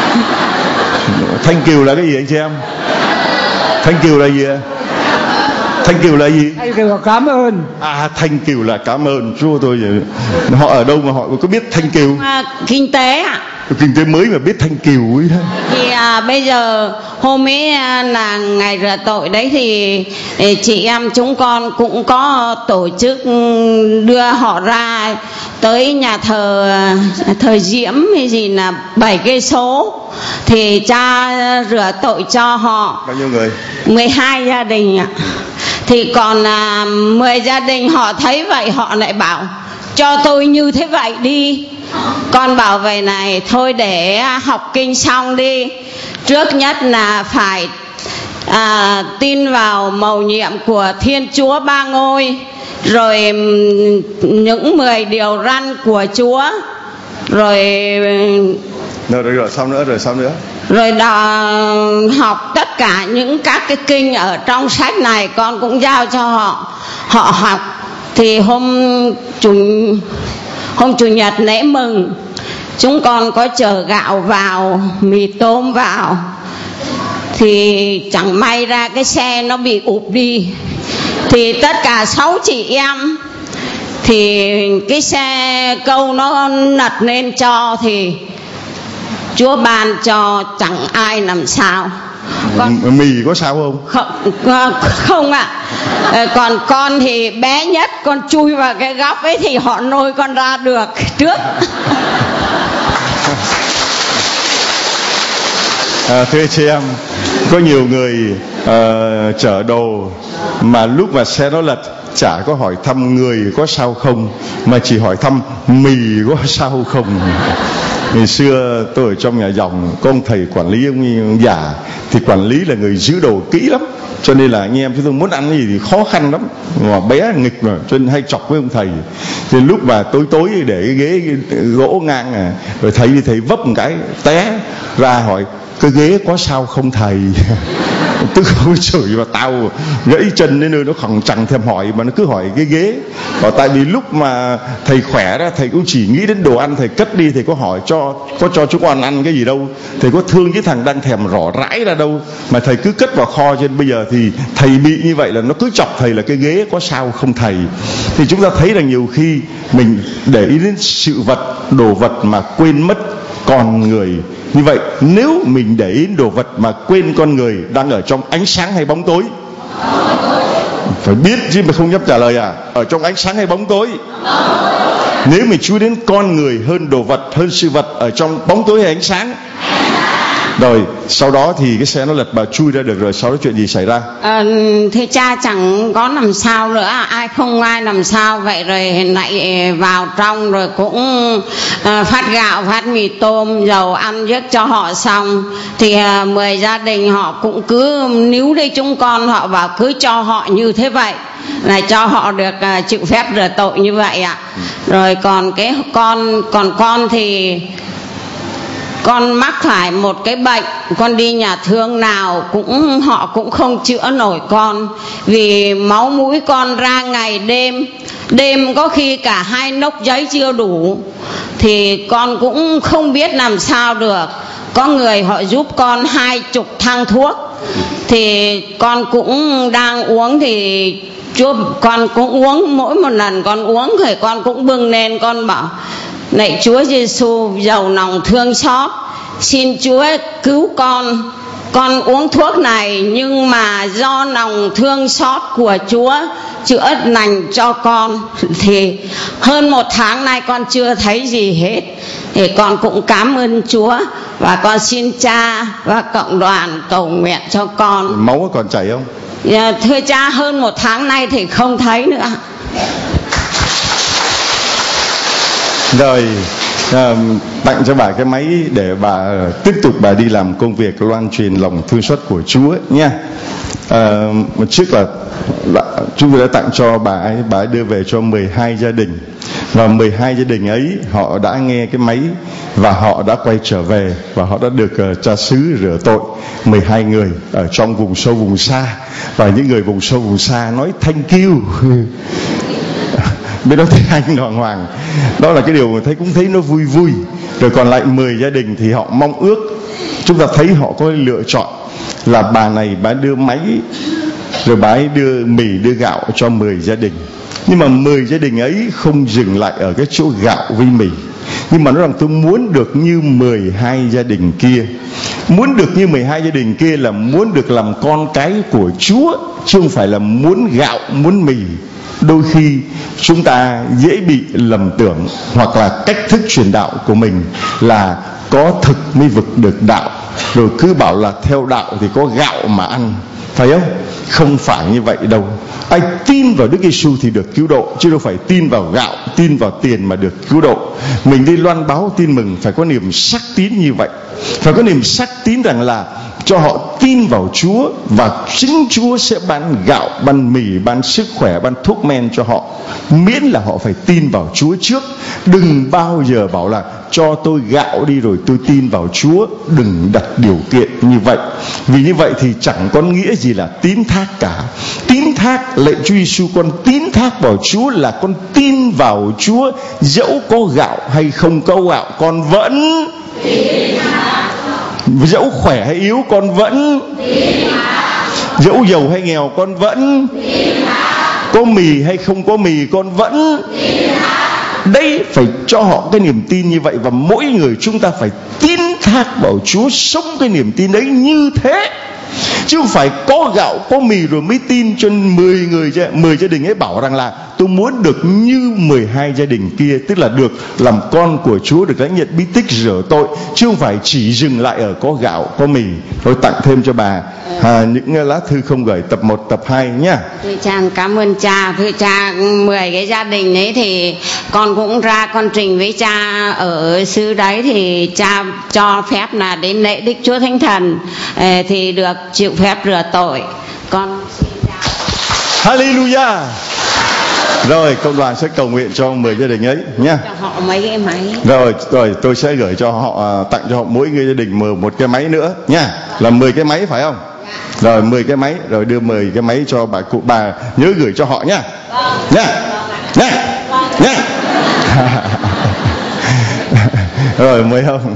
Thanh Kiều là cái gì anh chị em? Thanh Kiều là gì ạ? Thanh Kiều là gì? Thanh Kiều là cảm ơn. À, Thanh Kiều là cảm ơn Chúa. Tôi họ ở đâu mà họ có biết Thanh Kiều? À, kinh tế ạ. À. Kinh tế mới mà biết Thanh Kiều ấy. Thì à, bây giờ hôm ấy à, là ngày rửa tội đấy, thì, thì chị em chúng con cũng có tổ chức đưa họ ra tới nhà thờ thờ Diễm hay gì là bảy cây số, thì cha rửa tội cho họ. Bao nhiêu người? mười hai gia đình ạ. Thì còn à, mười gia đình họ thấy vậy họ lại bảo cho tôi như thế vậy đi. Con bảo vậy này, thôi để học kinh xong đi, trước nhất là phải à, tin vào mầu nhiệm của Thiên Chúa Ba Ngôi, rồi những mười điều răn của Chúa, rồi rồi, rồi, rồi sao nữa, rồi sao nữa rồi đò, học tất cả những các cái kinh ở trong sách này con cũng giao cho họ họ học. Thì hôm chủ hôm chủ nhật lễ mừng, chúng con có chở gạo vào, mì tôm vào, thì chẳng may ra cái xe nó bị ụp đi. Thì tất cả sáu chị em, thì cái xe câu nó lật lên cho, thì Chúa ban cho chẳng ai làm sao. Con... mì có sao không? Không, không ạ. À. Còn con thì bé nhất, con chui vào cái góc ấy thì họ nôi con ra được trước. À, thưa chị em, có nhiều người uh, chở đồ mà lúc mà xe nó lật chả có hỏi thăm người có sao không, mà chỉ hỏi thăm mì có sao không. Ngày xưa tôi ở trong nhà dòng, có ông thầy quản lý, ông già thì quản lý là người giữ đồ kỹ lắm, cho nên là anh em chúng tôi muốn ăn cái gì thì khó khăn lắm, mà bé nghịch mà, cho nên hay chọc với ông thầy. Thì lúc mà tối tối để cái ghế cái gỗ ngang à, rồi thấy thầy vấp một cái té ra hỏi cái ghế có sao không thầy. Tức không chửi và tao gãy chân đến nơi nó không chẳng thèm hỏi, mà nó cứ hỏi cái ghế. Bảo tại vì lúc mà thầy khỏe ra thầy cũng chỉ nghĩ đến đồ ăn, thầy cất đi thầy có hỏi cho có cho chúng con ăn cái gì đâu, thầy có thương cái thằng đang thèm rỏ rãi ra đâu, mà thầy cứ cất vào kho. Cho nên bây giờ thì thầy bị như vậy là nó cứ chọc thầy là cái ghế, có sao không thầy. Thì chúng ta thấy là nhiều khi mình để ý đến sự vật, đồ vật mà quên mất con người. Như vậy nếu mình để ý đến đồ vật mà quên con người, đang ở trong ánh sáng hay bóng tối? Phải biết chứ mà không dám trả lời à? Ở trong ánh sáng hay bóng tối? Nếu mình chú ý đến con người hơn đồ vật, hơn sự vật, ở trong bóng tối hay ánh sáng? Rồi sau đó thì cái xe nó lật bà chui ra được rồi, sau đó chuyện gì xảy ra? À, thưa cha chẳng có làm sao nữa, ai không ai làm sao. Vậy rồi lại vào trong rồi cũng à, phát gạo, phát mì tôm, dầu ăn giấc cho họ xong. Thì à, mười gia đình họ cũng cứ níu đây chúng con, họ bảo cứ cho họ như thế vậy là cho họ được à, chịu phép rửa tội như vậy ạ. Rồi còn cái con còn con thì con mắc phải một cái bệnh, con đi nhà thương nào cũng họ cũng không chữa nổi con, vì máu mũi con ra ngày đêm, đêm có khi cả hai nốc giấy chưa đủ, thì con cũng không biết làm sao được. Có người họ giúp con hai chục thang thuốc, thì con cũng đang uống, thì chúa con cũng uống, mỗi một lần con uống thì con cũng bưng lên con bảo lạy Chúa Giêsu giàu lòng thương xót, xin Chúa cứu con. Con uống thuốc này nhưng mà do lòng thương xót của Chúa chữa lành cho con. Thì hơn một tháng nay con chưa thấy gì hết. Thì con cũng cảm ơn Chúa, và con xin cha và cộng đoàn cầu nguyện cho con. Máu còn chảy không? Dạ, thưa cha, hơn một tháng nay thì không thấy nữa. Rồi à, tặng cho bà cái máy để bà tiếp tục bà đi làm công việc loan truyền lòng thương xót của Chúa nha. À, một trước là, là chúng tôi đã tặng cho bà ấy, bà ấy đưa về cho mười hai gia đình, và mười hai gia đình ấy họ đã nghe cái máy và họ đã quay trở về, và họ đã được uh, cha xứ rửa tội. Mười hai người ở trong vùng sâu vùng xa, và những người vùng sâu vùng xa nói thank you biết nói tiếng Anh hoàng hoàng. Đó là cái điều mà thấy cũng thấy nó vui vui. Rồi còn lại mười gia đình thì họ mong ước, chúng ta thấy họ có lựa chọn là bà này bà đưa máy, rồi bà ấy đưa mì đưa gạo cho mười gia đình. Nhưng mà mười gia đình ấy không dừng lại ở cái chỗ gạo với mì, nhưng mà nói rằng tôi muốn được như mười hai gia đình kia. Muốn được như mười hai gia đình kia là muốn được làm con cái của Chúa, chứ không phải là muốn gạo muốn mì. Đôi khi chúng ta dễ bị lầm tưởng, hoặc là cách thức truyền đạo của mình là có thực mới vực được đạo, rồi cứ bảo là theo đạo thì có gạo mà ăn, phải không? Không phải như vậy đâu. Ai tin vào Đức Giêsu thì được cứu độ, chứ đâu phải tin vào gạo, tin vào tiền mà được cứu độ. Mình đi loan báo tin mừng phải có niềm xác tín như vậy, phải có niềm xác tín rằng là cho họ tin vào Chúa, và chính Chúa sẽ ban gạo, ban mì, ban sức khỏe, ban thuốc men cho họ, miễn là họ phải tin vào Chúa trước. Đừng bao giờ bảo là cho tôi gạo đi rồi tôi tin vào Chúa. Đừng đặt điều kiện như vậy, vì như vậy thì chẳng có nghĩa gì là tín thác cả. Tín thác lạy Chúa Giêsu, con tín thác vào Chúa là con tin vào Chúa, dẫu có gạo hay không có gạo con vẫn tin. Dẫu khỏe hay yếu con vẫn tin. Dẫu giàu hay nghèo con vẫn tin. Có mì hay không có mì con vẫn tin. Đây phải cho họ cái niềm tin như vậy, và mỗi người chúng ta phải tin thác vào Chúa, sống cái niềm tin ấy như thế, chứ không phải có gạo có mì rồi mới tin. Cho mười người mười gia đình ấy bảo rằng là tôi muốn được như mười hai gia đình kia, tức là được làm con của Chúa, được lãnh nhận bí tích rửa tội, chứ không phải chỉ dừng lại ở có gạo có mì. Rồi tặng thêm cho bà à, những lá thư không gửi tập một tập hai nhá. Thưa cha, cảm ơn cha. Thưa cha, mười cái gia đình ấy thì con cũng ra con trình với cha ở xứ đấy, thì cha cho phép là đến lễ Đức Chúa Thánh Thần thì được chịu phép rửa tội. Con xin cha. Hallelujah. Rồi cộng đoàn sẽ cầu nguyện cho mười gia đình ấy nhá. Cho họ mấy cái máy. Rồi rồi tôi sẽ gửi cho họ, tặng cho họ mỗi người gia đình một cái máy nữa nha, là mười cái máy phải không? Rồi mười cái máy, rồi đưa mười cái máy cho bà cụ, bà nhớ gửi cho họ nhá. Nha. Nha. Nha. Rồi mời ông.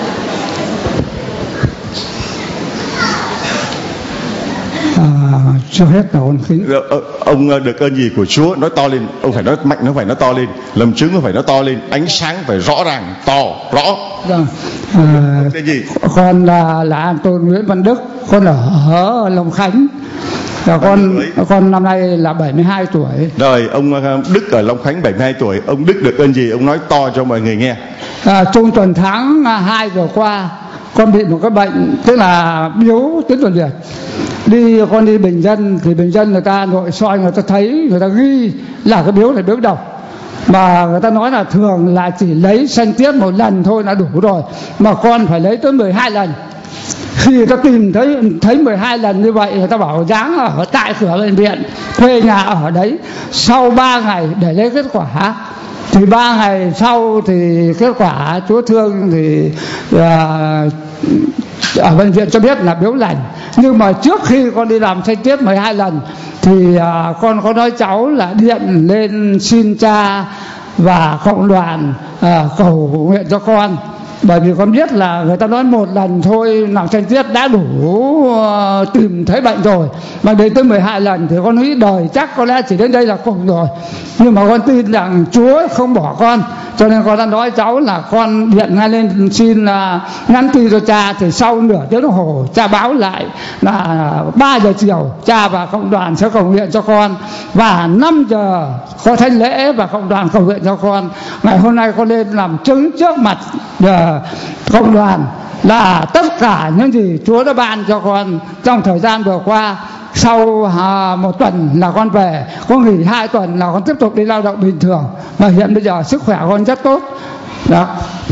À, cho hết là ơn kính. Ông được ơn gì của Chúa? Nói to lên. Ông phải nói mạnh, nó phải nói to lên. Làm chứng nó phải nói to lên. Ánh sáng phải rõ ràng, to, rõ. Vâng. À, cái gì? Con là là An Tôn Nguyễn Văn Đức. Con ở, ở Long Khánh. Và con con năm nay là bảy mươi hai tuổi. Rồi ông Đức ở Long Khánh bảy mươi hai tuổi. Ông Đức được ơn gì? Ông nói to cho mọi người nghe. À, trong tuần tháng hai vừa qua, con bị một cái bệnh tức là biếu tuyến tiền liệt. Đi con đi bình dân thì bình dân người ta nội soi, người ta thấy, người ta ghi là cái biếu này biếu độc, mà người ta nói là thường là chỉ lấy sanh tiết một lần thôi là đủ rồi, mà con phải lấy tới mười hai lần. Khi người ta tìm thấy thấy mười hai lần như vậy, người ta bảo dáng ở tại cửa bệnh viện, thuê nhà ở đấy. Sau ba ngày để lấy kết quả, thì ba ngày sau thì kết quả Chúa thương thì à, ở bệnh viện cho biết là biếu lành. Nhưng mà trước khi con đi làm sanh tiết mười hai lần thì à, con có nói cháu là điện lên xin cha và cộng đoàn à, cầu nguyện cho con. Bởi vì con biết là người ta nói một lần thôi làm sanh tiết đã đủ uh, tìm thấy bệnh rồi, mà đến tới mười hai lần thì con nghĩ đời chắc có lẽ chỉ đến đây là cùng rồi. Nhưng mà con tin rằng Chúa không bỏ con, cho nên con đã nói cháu là con điện ngay lên xin uh, nhắn tin cho cha. Thì sau nửa tiếng đồng hồ cha báo lại là ba giờ chiều cha và cộng đoàn sẽ cầu nguyện cho con, và năm giờ có thánh lễ và cộng đoàn cầu nguyện cho con. Ngày hôm nay con lên làm chứng trước mặt uh, cộng đoàn là tất cả những gì Chúa đã ban cho con trong thời gian vừa qua. Sau à, một tuần là con về, con nghỉ hai tuần là con tiếp tục đi lao động bình thường, mà hiện bây giờ sức khỏe con rất tốt đó.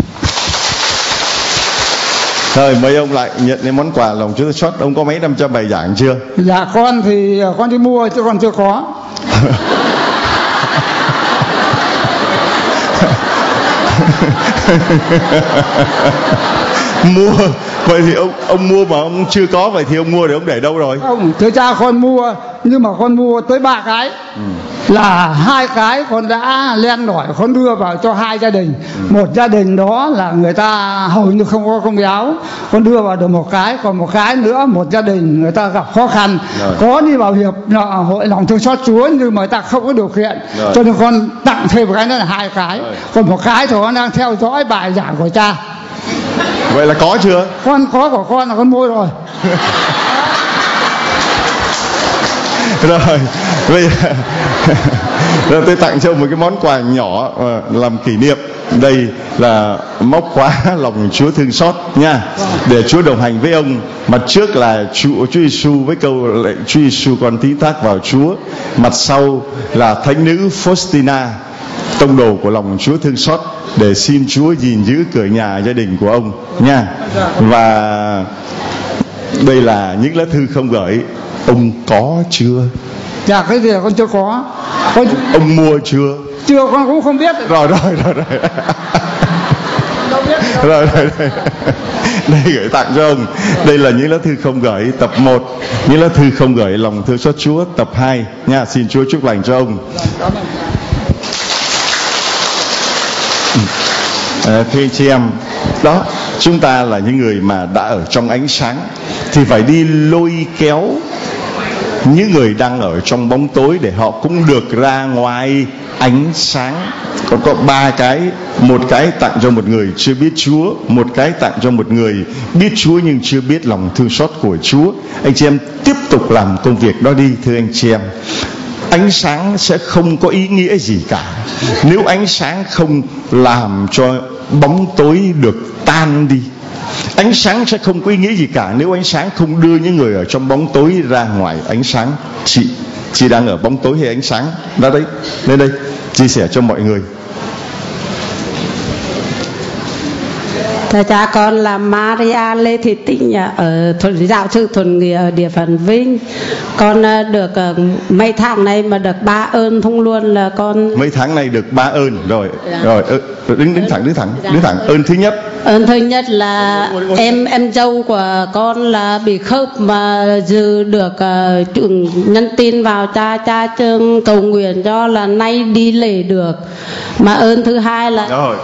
Rồi mời ông lại nhận cái món quà lòng Chúa Xót. Ông có mấy năm trăm bài giảng chưa? Dạ con thì con đi mua chứ con chưa có. Mua vậy thì ông ông mua mà ông chưa có, vậy thì ông mua để ông để đâu rồi? Không, thưa cha con mua, nhưng mà con mua tới ba cái. Ừ. Là hai cái con đã len lỏi con đưa vào cho hai gia đình. Ừ. Một gia đình đó là người ta hầu như không có công giáo, con đưa vào được một cái. Còn một cái nữa, một gia đình người ta gặp khó khăn, rồi. Có đi bảo hiệp hội lòng thương xót Chúa nhưng mà người ta không có điều kiện, rồi. Cho nên con tặng thêm một cái nữa là hai cái, rồi. Còn một cái thì con đang theo dõi bài giảng của cha. Vậy là có chưa? Con có của con là con mua rồi. Rồi, bây giờ, rồi tôi tặng cho một cái món quà nhỏ làm kỷ niệm. Đây là móc khóa lòng Chúa thương xót nha, để Chúa đồng hành với ông. Mặt trước là Chúa Chúa Giêsu với câu lệnh Chúa Giêsu con tín thác vào Chúa. Mặt sau là Thánh nữ Faustina, tông đồ của lòng Chúa thương xót, để xin Chúa gìn giữ cửa nhà gia đình của ông nha. Và đây là những lá thư không gửi. Ông có chưa? Dạ cái gì con chưa có. Con... Ông mua chưa? Chưa, con cũng không biết. Rồi rồi rồi rồi. Rồi, rồi, rồi. Đây gửi tặng cho ông. Đây là những lá thư không gửi tập một, những lá thư không gửi lòng thương xót Chúa tập hai nha. Xin Chúa chúc lành cho ông. À, thưa anh chị em, đó, chúng ta là những người mà đã ở trong ánh sáng thì phải đi lôi kéo những người đang ở trong bóng tối để họ cũng được ra ngoài ánh sáng. Còn có ba cái, một cái tặng cho một người chưa biết Chúa, một cái tặng cho một người biết Chúa nhưng chưa biết lòng thương xót của Chúa. Anh chị em tiếp tục làm công việc đó đi, thưa anh chị em. Ánh sáng sẽ không có ý nghĩa gì cả nếu ánh sáng không làm cho bóng tối được tan đi. Ánh sáng sẽ không có ý nghĩa gì cả nếu ánh sáng không đưa những người ở trong bóng tối ra ngoài ánh sáng. Chị, chị đang ở bóng tối hay ánh sáng? Ra đấy, lên đây, chia sẻ cho mọi người. Dạ, cha con là Maria Lê Thị Tĩnh ở thuần giáo sư Thuần Nghĩa ở địa phận Vinh. Con được mấy tháng này mà được ba ơn thông luôn là con. Mấy tháng này được ba ơn rồi. Dạ. Rồi đứng đứng thẳng đứng thẳng Dạ. đứng thẳng. Ơn thứ nhất. Ơn thứ nhất là em em dâu của con là bị khớp mà dự được uh, nhân tin vào cha cha chương cầu nguyện cho là nay đi lễ được. Mà ơn thứ hai là rồi.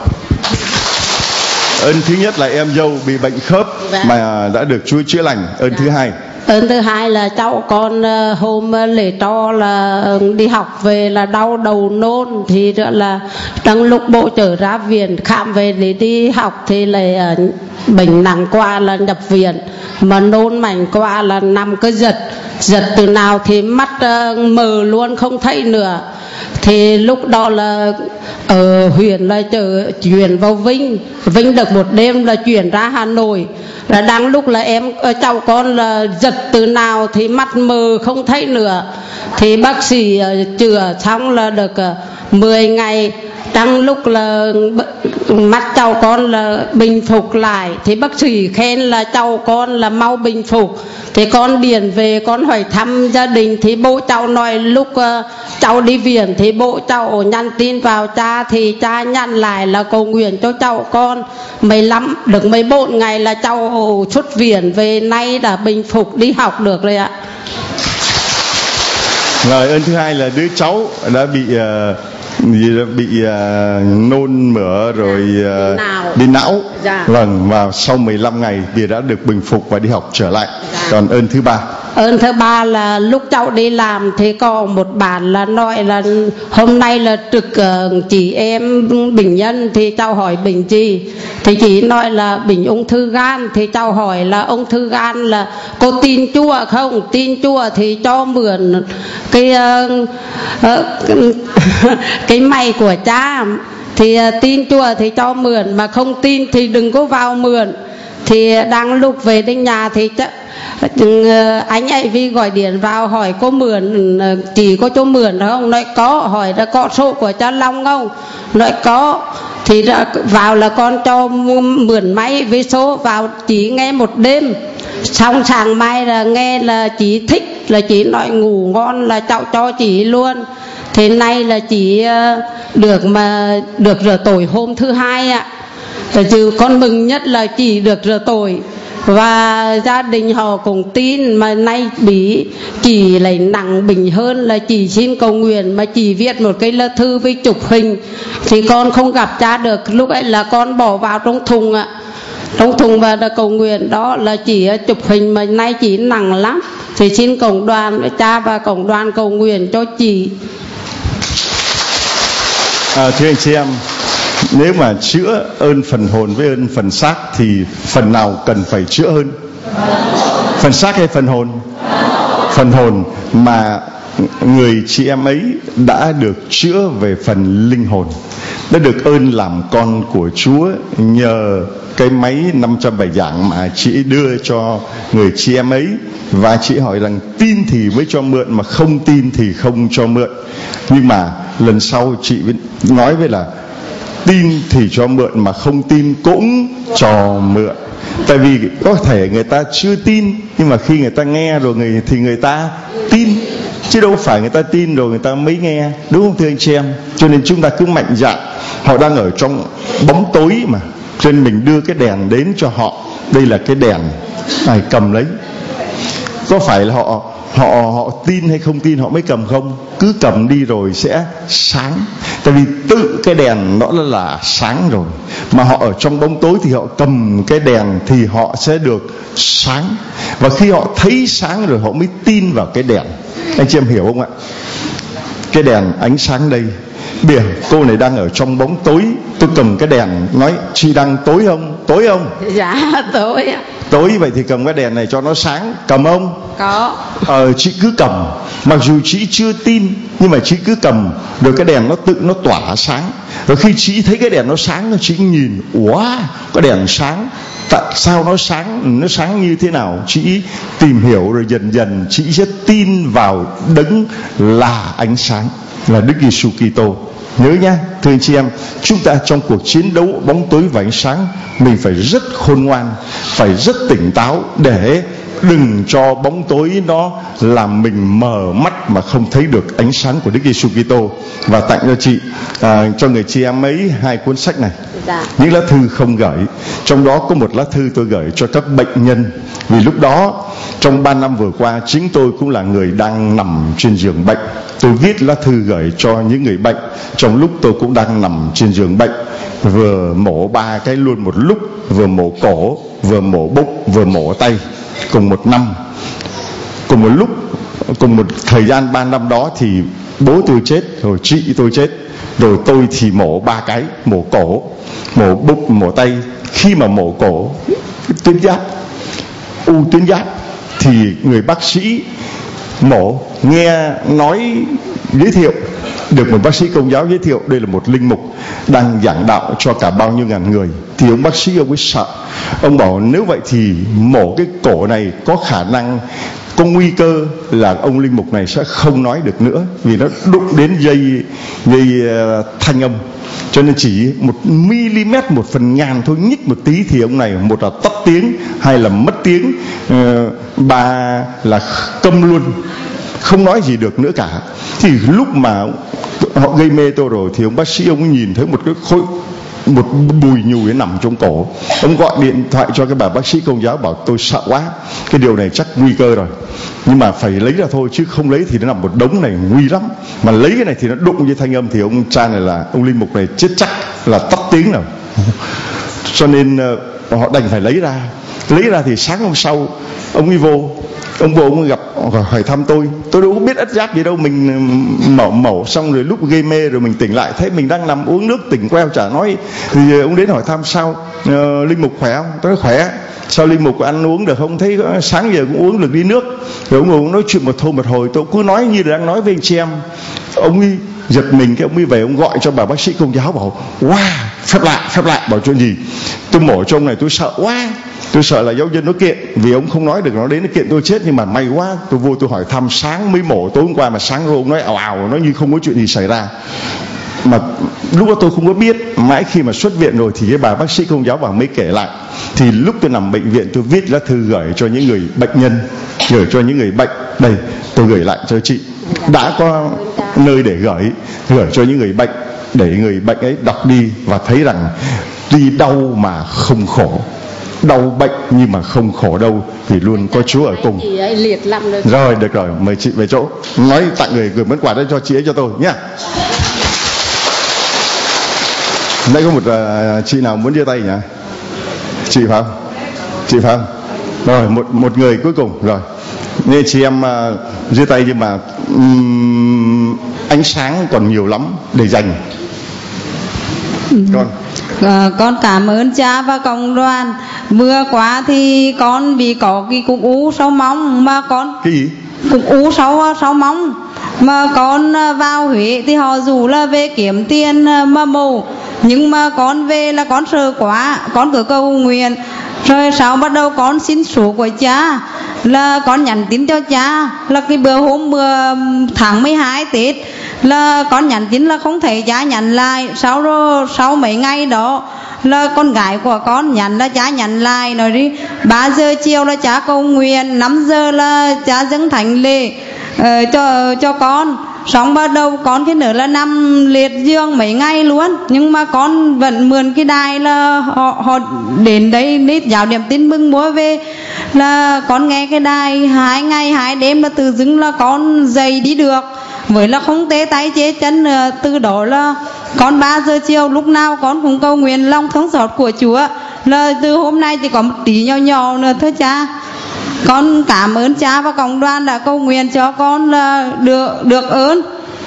Ơn thứ nhất là em dâu bị bệnh khớp Dạ. mà đã được Chúa chữa lành. Ơn Dạ. thứ hai. Ơn thứ hai là cháu con uh, hôm uh, lễ to là uh, đi học về là đau đầu nôn, thì là trong lúc bộ trở ra viện khám về để đi học thì lại uh, bệnh nặng quá là nhập viện, mà nôn mạnh quá là nằm cứ giật giật từ nào thì mắt uh, mờ luôn không thấy nữa. Thì lúc đó là ở huyện là trở chuyển vào Vinh, Vinh được một đêm là chuyển ra Hà Nội. Là đang lúc là em cháu con là giật từ nào thì mắt mờ không thấy nữa, thì bác sĩ chữa xong là được mười ngày. Trong lúc là mắt cháu con là bình phục lại thì bác sĩ khen là cháu con là mau bình phục. Thì con điện về con hỏi thăm gia đình thì bố cháu nói lúc uh, cháu đi viện thì bố cháu nhắn tin vào cha, thì cha nhắn lại là cầu nguyện cho cháu con mười lăm được mười bốn ngày là cháu xuất viện về, nay đã bình phục đi học được rồi ạ. Rồi ơn thứ hai là đứa cháu đã bị uh, gì đó, bị uh, nôn mửa rồi uh, não. đi não. Dạ. Vâng, và sau mười lăm ngày thì đã được bình phục và đi học trở lại. Dạ. Còn ơn thứ ba. Ơn thứ ba là lúc cháu đi làm thì có một bạn là nói là hôm nay là trực uh, chị em bệnh nhân, thì cháu hỏi bệnh gì thì chị nói là bệnh ung thư gan. Thì cháu hỏi là ung thư gan là cô tin Chúa không? Tin Chúa thì cho mượn cái uh, uh, cái máy của cha. Thì uh, tin Chúa thì cho mượn, mà không tin thì đừng có vào mượn. Thì đang lúc về đến nhà thì chắc anh ấy Vi gọi điện vào hỏi có mượn, chỉ có chỗ mượn không? Nói có. Hỏi là có số của cha Long không? Nói có. Thì vào là con cho mượn máy với số vào, chỉ nghe một đêm. Xong sáng mai là nghe là chị thích, là chị nói ngủ ngon là cháu cho chị luôn. Thế nay là chị được mà được rửa tội hôm thứ hai ạ. Chứ con mừng nhất là chị được rửa tội, và gia đình họ cũng tin. Mà nay bị chị lại nặng bệnh hơn là chị xin cầu nguyện, mà chị viết một cái lá thư với chụp hình thì con không gặp cha được. Lúc ấy là con bỏ vào trong thùng ạ, trong thùng và cầu nguyện đó là chị chụp hình. Mà nay chị nặng lắm thì xin cộng đoàn với cha và cộng đoàn cầu nguyện cho chị. À, thưa anh chị em, nếu mà chữa ơn phần hồn với ơn phần xác thì phần nào cần phải chữa hơn? Phần xác hay phần hồn? Phần hồn, mà người chị em ấy đã được chữa về phần linh hồn, đã được ơn làm con của Chúa nhờ cái máy năm trăm bài giảng mà chị đưa cho người chị em ấy. Và chị hỏi rằng tin thì mới cho mượn, mà không tin thì không cho mượn. Nhưng mà lần sau chị nói với là tin thì cho mượn, mà không tin cũng cho mượn. Tại vì có thể người ta chưa tin, nhưng mà khi người ta nghe rồi người, thì người ta tin. Chứ đâu phải người ta tin rồi người ta mới nghe. Đúng không thưa anh chị em? Cho nên chúng ta cứ mạnh dạn. Họ đang ở trong bóng tối mà, cho nên mình đưa cái đèn đến cho họ. Đây là cái đèn này, cầm lấy. Có phải là họ họ họ tin hay không tin họ mới cầm không? Cứ cầm đi rồi sẽ sáng. Tại vì tự cái đèn nó là sáng rồi, mà họ ở trong bóng tối thì họ cầm cái đèn thì họ sẽ được sáng. Và khi họ thấy sáng rồi họ mới tin vào cái đèn. Anh chị em hiểu không ạ? Cái đèn ánh sáng đây, biển cô này đang ở trong bóng tối, tôi cầm cái đèn nói chị đang tối không? Tối không? Dạ tối ạ. Tối vậy thì cầm cái đèn này cho nó sáng. Cầm không? Có. Ờ, chị cứ cầm. Mặc dù chị chưa tin, nhưng mà chị cứ cầm. Rồi cái đèn nó tự nó tỏa sáng. Rồi khi chị thấy cái đèn nó sáng, chị nhìn, wow, cái đèn sáng. Tại sao nó sáng? Nó sáng như thế nào? Chị tìm hiểu rồi dần dần chị sẽ tin vào đấng là ánh sáng, là Đức Giêsu Kitô. nhớ nhá, thưa anh chị em, chúng ta trong cuộc chiến đấu bóng tối và ánh sáng, mình phải rất khôn ngoan, phải rất tỉnh táo để đừng cho bóng tối nó làm mình mờ mắt mà không thấy được ánh sáng của Đức Giêsu Kitô. Và tặng cho chị, à, cho người chị em ấy hai cuốn sách này, dạ. Những lá thư không gửi. Trong đó có một lá thư tôi gửi cho các bệnh nhân, vì lúc đó trong ba năm vừa qua chính tôi cũng là người đang nằm trên giường bệnh. Tôi viết lá thư gửi cho những người bệnh trong lúc tôi cũng đang nằm trên giường bệnh, vừa mổ ba cái luôn một lúc, vừa mổ cổ, vừa mổ bụng, vừa mổ tay cùng một năm, cùng một lúc, cùng một thời gian ba năm đó. Thì bố tôi chết, rồi chị tôi chết, rồi tôi thì mổ ba cái, mổ cổ, mổ bụng, mổ tay. Khi mà mổ cổ, tuyến giáp, u tuyến giáp, thì người bác sĩ mổ nghe nói giới thiệu, được một bác sĩ Công giáo giới thiệu đây là một linh mục đang giảng đạo cho cả bao nhiêu ngàn người. Thì ông bác sĩ ông ấy sợ, ông bảo nếu vậy thì mổ cái cổ này có khả năng, có nguy cơ là ông linh mục này sẽ không nói được nữa, vì nó đụng đến dây dây uh, thanh âm. Cho nên chỉ một mm, một phần ngàn thôi, nhích một tí thì ông này một là tắt tiếng, hai là mất tiếng, uh, ba là câm luôn, không nói gì được nữa cả. Thì lúc mà họ gây mê tôi rồi thì ông bác sĩ ông ấy nhìn thấy một cái khối, một bùi nhùi nằm trong cổ. Ông gọi điện thoại cho cái bà bác sĩ Công giáo, bảo tôi sợ quá, cái điều này chắc nguy cơ rồi, nhưng mà phải lấy ra thôi, chứ không lấy thì nó nằm một đống này nguy lắm. Mà lấy cái này thì nó đụng với thanh âm thì ông cha này, là ông linh mục này chết chắc, là tắt tiếng rồi. Cho nên uh, họ đành phải lấy ra. Lấy ra thì sáng hôm sau ông ấy vô, ông vô ông gặp hỏi thăm tôi. Tôi đâu có biết ất giáp gì đâu, mình mổ mổ xong rồi lúc gây mê rồi mình tỉnh lại thấy mình đang nằm uống nước tỉnh queo chả nói. Thì ông đến hỏi thăm sao, uh, linh mục khỏe không? Tôi nói khỏe. Sao linh mục ăn uống được không? Thấy sáng giờ cũng uống được ly nước. Rồi ông ngồi nói chuyện một thôi một hồi, tôi cứ nói như đang nói với anh chị em. Ông ấy giật mình, cái ông ấy về ông gọi cho bà bác sĩ Công giáo, bảo wow, phép lạ, phép lạ. Bảo chuyện gì? Tôi mổ cho ông này tôi sợ quá, tôi sợ là giáo dân nó kiện, vì ông không nói được, nó đến nó kiện tôi chết. Nhưng mà may quá tôi vô tôi hỏi thăm, sáng mới mổ tối hôm qua mà sáng rồi ông nói ào ào, nói như không có chuyện gì xảy ra. Mà lúc đó tôi không có biết, mãi khi mà xuất viện rồi thì cái bà bác sĩ Công giáo bà mới kể lại. Thì lúc tôi nằm bệnh viện tôi viết lá thư gửi cho những người bệnh nhân, gửi cho những người bệnh. Đây tôi gửi lại cho chị, đã có nơi để gửi, gửi cho những người bệnh, để người bệnh ấy đọc đi và thấy rằng tuy đau mà không khổ, đau bệnh nhưng mà không khổ đâu, vì luôn có Chúa ở cùng. Rồi được rồi, mời chị về chỗ, nói tặng người gửi món quà đó cho chị ấy cho tôi nhá. Đây có một uh, chị nào muốn giơ tay nhỉ? Chị phải không? Chị phải không? Rồi một một người cuối cùng rồi. Nên chị em uh, giơ tay, nhưng mà um, ánh sáng còn nhiều lắm để dành. Con. À, con cảm ơn cha và cộng đoàn. Vừa qua thì con bị có cái cục u sau móng mà con. Cái gì? Cục u sau sau móng mà con vào Huế thì họ rủ là về kiếm tiền mà mổ, nhưng mà con về là con sợ quá, con cứ cầu nguyện. Rồi sau bắt đầu con xin số của cha, là con nhắn tin cho cha, là cái bữa hôm bữa tháng mười hai Tết là con nhắn tin là không thấy cha nhắn lại. Sau rồi sau mấy ngày đó là con gái của con nhắn là cha nhắn lại, nói đi ba giờ chiều là cha cầu nguyện, năm giờ là cha dâng thánh lễ uh, cho cho con. Xong bắt đầu con cái nữa là nằm liệt giường mấy ngày luôn, nhưng mà con vẫn mượn cái đài là họ họ đến đây đi giáo điểm tin mừng mua về, là con nghe cái đài hai ngày hai đêm là tự dưng là con dậy đi được, với là không tê tay chế chân. Từ đó là con ba giờ chiều lúc nào con cũng cầu nguyện lòng thương xót của Chúa. Là từ hôm nay thì có một tí nhỏ nhỏ nữa thôi cha. Con cảm ơn cha và cộng đoàn đã cầu nguyện cho con là được được ơn.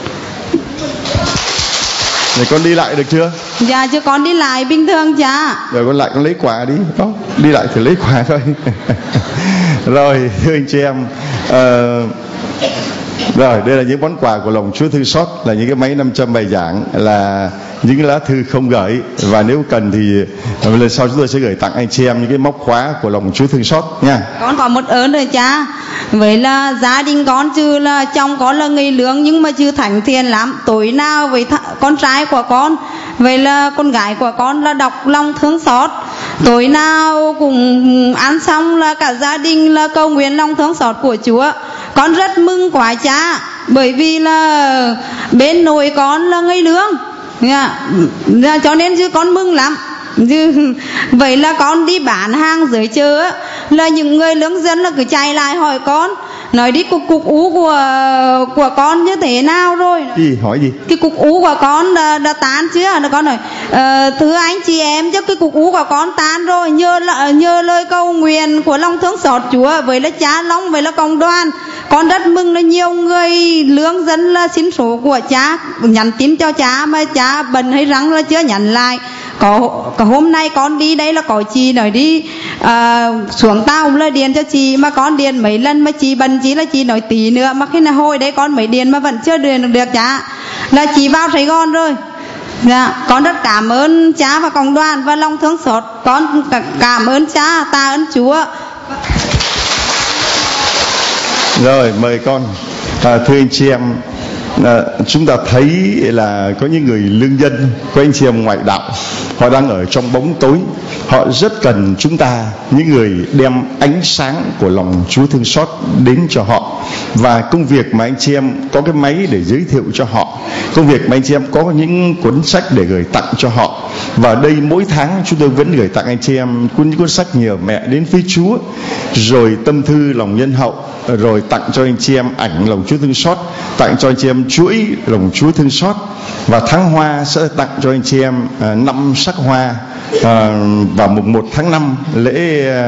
Rồi con đi lại được chưa? Dạ chứ con đi lại bình thường cha. Rồi con lại con lấy quà đi. Đó, đi lại thì lấy quà thôi. Rồi thưa anh chị em, uh, rồi đây là những món quà của lòng Chúa thương xót, là những cái máy năm trăm bài giảng, là những cái lá thư không gửi, và nếu cần thì lần sau chúng tôi sẽ gửi tặng anh chị em những cái móc khóa của lòng Chúa thương xót nha. Con có một ơn rồi cha, Vậy là gia đình con chứ là chồng con là người lương nhưng mà chưa thành thiện lắm. Tối nào với con trai của con, vậy là con gái của con là đọc lòng thương xót. Tối nào cũng ăn xong là cả gia đình là cầu nguyện lòng thương xót của Chúa. Con rất mừng quá cha, bởi vì là bên nội con là người lương, cho nên chứ con mừng lắm. Vậy là con đi bán hàng dưới chợ là những người lương dân là cứ chạy lại hỏi con, nói đi cục cục ú của của con như thế nào rồi. Gì hỏi gì? Cái cục ú của con đã, đã tan chưa? Nó con nói ờ, thưa anh chị em chứ cái cục ú của con tan rồi, nhờ nhờ lời cầu nguyện của lòng thương xót Chúa với là cha Long với là cộng đoàn. Con rất mừng là nhiều người lương dân là xin số của cha, nhắn tin cho cha mà cha bận hay răng là chưa nhắn lại. Có, có hôm nay con đi đây là có chị nói đi à, xuống tao là điền cho chị mà con điền mấy lần mà chị bận, chị là chị nói tí nữa mà khi nào hồi đấy con mới điền mà vẫn chưa điền được, được cha là chị vào Sài Gòn rồi. Dạ, con rất cảm ơn cha và cộng đoàn và lòng thương xót. Con cảm ơn cha, tạ ơn Chúa. Rồi mời con. À, thưa anh chị em, à, chúng ta thấy là có những người lương dân, có anh chị em ngoại đạo, họ đang ở trong bóng tối. Họ rất cần chúng ta, những người đem ánh sáng của lòng Chúa thương xót đến cho họ. Và công việc mà anh chị em có cái máy để giới thiệu cho họ, công việc mà anh chị em có những cuốn sách để gửi tặng cho họ. Và đây mỗi tháng chúng tôi vẫn gửi tặng anh chị em cuốn cuốn sách Nhờ Mẹ Đến Với Chúa, rồi tâm thư lòng nhân hậu, rồi tặng cho anh chị em ảnh lòng Chúa thương xót, tặng cho anh chị em chuỗi lòng Chúa thương xót. Và tháng hoa sẽ tặng cho anh chị em à, năm sắc hoa à, vào mùng một tháng năm lễ à,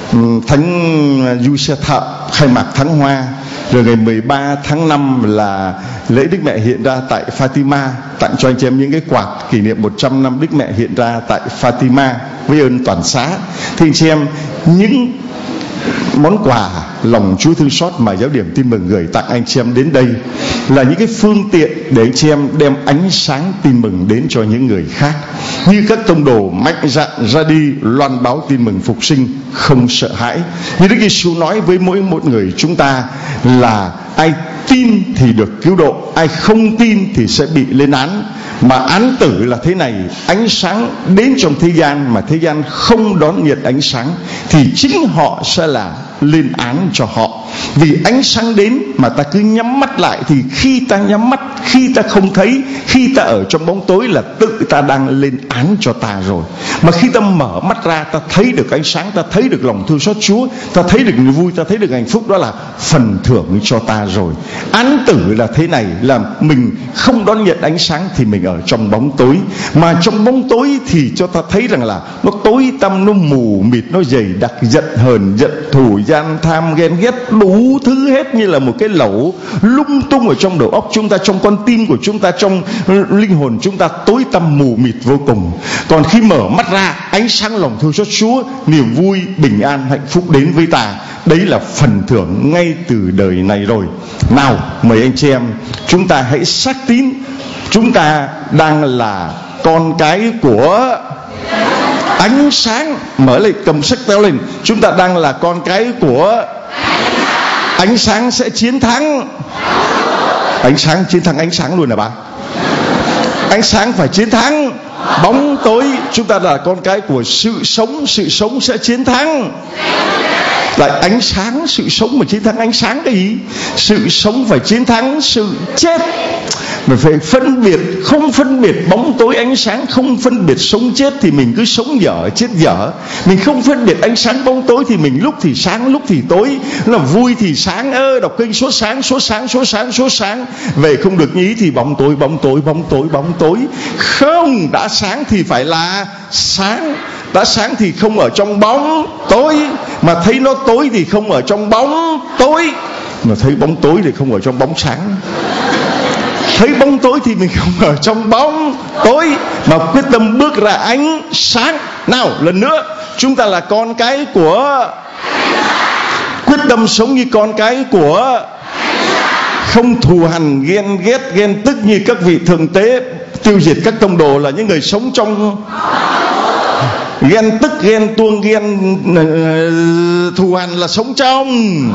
Thánh Du Xe Thợ khai mạc tháng hoa. Rồi ngày mười ba tháng năm là lễ Đức Mẹ hiện ra tại Fatima, tặng cho anh chị em những cái quạt kỷ niệm một trăm năm Đức Mẹ hiện ra tại Fatima với ơn toàn xá. Thì anh chị em, những món quà lòng Chúa thương xót mà Giáo điểm Tin Mừng gửi tặng anh chị em đến đây là những cái phương tiện để anh chị em đem ánh sáng tin mừng đến cho những người khác. Như các tông đồ mạnh dạn ra đi loan báo tin mừng phục sinh không sợ hãi. Như Đức Giêsu nói với mỗi một người chúng ta là ai tin thì được cứu độ, ai không tin thì sẽ bị lên án. Mà án tử là thế này: ánh sáng đến trong thế gian mà thế gian không đón nhận ánh sáng thì chính họ sẽ là lên án cho họ. Vì ánh sáng đến mà ta cứ nhắm mắt lại thì khi ta nhắm mắt, khi ta không thấy, khi ta ở trong bóng tối là tự ta đang lên án cho ta rồi. Mà khi ta mở mắt ra, ta thấy được ánh sáng, ta thấy được lòng thương xót Chúa, ta thấy được niềm vui, ta thấy được hạnh phúc, đó là phần thưởng cho ta rồi. Án tử là thế này, là mình không đón nhận ánh sáng thì mình ở trong bóng tối. Mà trong bóng tối thì cho ta thấy rằng là nó tối tăm, nó mù mịt, nó dày đặc, giận hờn, giận thù, gian tham, ghen ghét, đủ thứ hết như là một cái lẩu lung tung ở trong đầu óc chúng ta, trong con tim của chúng ta, trong linh hồn chúng ta, tối tăm mù mịt vô cùng. Còn khi mở mắt ra, ánh sáng lòng thương xót Chúa, niềm vui, bình an, hạnh phúc đến với ta. Đấy là phần thưởng ngay từ đời này rồi. Nào, mời anh chị em, chúng ta hãy xác tín chúng ta đang là con cái của ánh sáng. Mở lên, cầm sách teo lên. Chúng ta đang là con cái của ánh sáng sẽ chiến thắng. Ánh sáng chiến thắng ánh sáng luôn nè bà. Ánh sáng phải chiến thắng bóng tối. Chúng ta là con cái của sự sống, sự sống sẽ chiến thắng. Lại ánh sáng, sự sống mà chiến thắng ánh sáng cái gì? Sự sống phải chiến thắng sự chết. Mình phải phân biệt, không phân biệt bóng tối ánh sáng, không phân biệt sống chết thì mình cứ sống dở chết dở. Mình không phân biệt ánh sáng bóng tối thì mình lúc thì sáng lúc thì tối, là vui thì sáng, ơ đọc kinh suốt sáng suốt sáng suốt sáng suốt sáng, về không được ý thì bóng tối bóng tối bóng tối bóng tối. Không, đã sáng thì phải là sáng, đã sáng thì không ở trong bóng tối, mà thấy nó tối thì không ở trong bóng tối, mà thấy bóng tối thì không ở trong bóng sáng, thấy bóng tối thì mình không ở trong bóng tối, mà quyết tâm bước ra ánh sáng. Nào lần nữa, chúng ta là con cái của, quyết tâm sống như con cái của, không thù hằn ghen ghét ghen tức như các vị thượng tế tiêu diệt các tông đồ, là những người sống trong Ghen tức, ghen tuông, ghen uh, thù hằn là sống trong.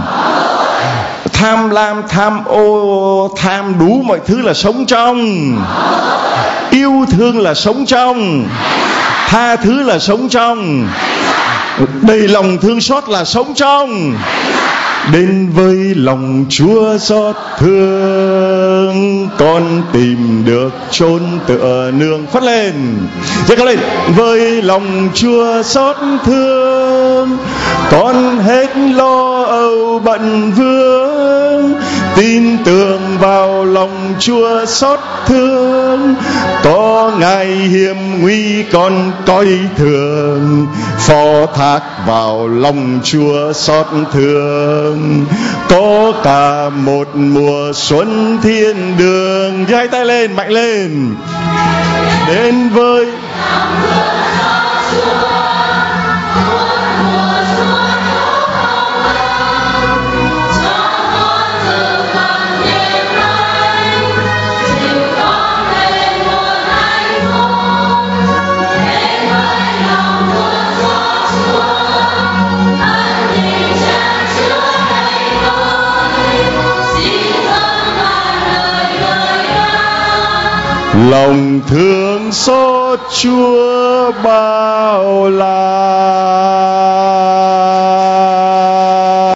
Tham lam, tham ô, tham đủ mọi thứ là sống trong. Yêu thương là sống trong. Tha thứ là sống trong. Đầy lòng thương xót là sống trong. Đến với lòng Chúa xót thương, con tìm được chốn tựa nương. Phất lên, giơ cao lên. Với lòng Chúa xót thương, con hết lo âu bận vương. Tin tưởng vào lòng Chúa xót thương, có Ngài hiểm nguy con coi thường. Phó thác vào lòng Chúa xót thương, có cả một mùa xuân thiên đường. Giơ hai tay lên, mạnh lên. Đến với lòng thương xót Chúa bao la.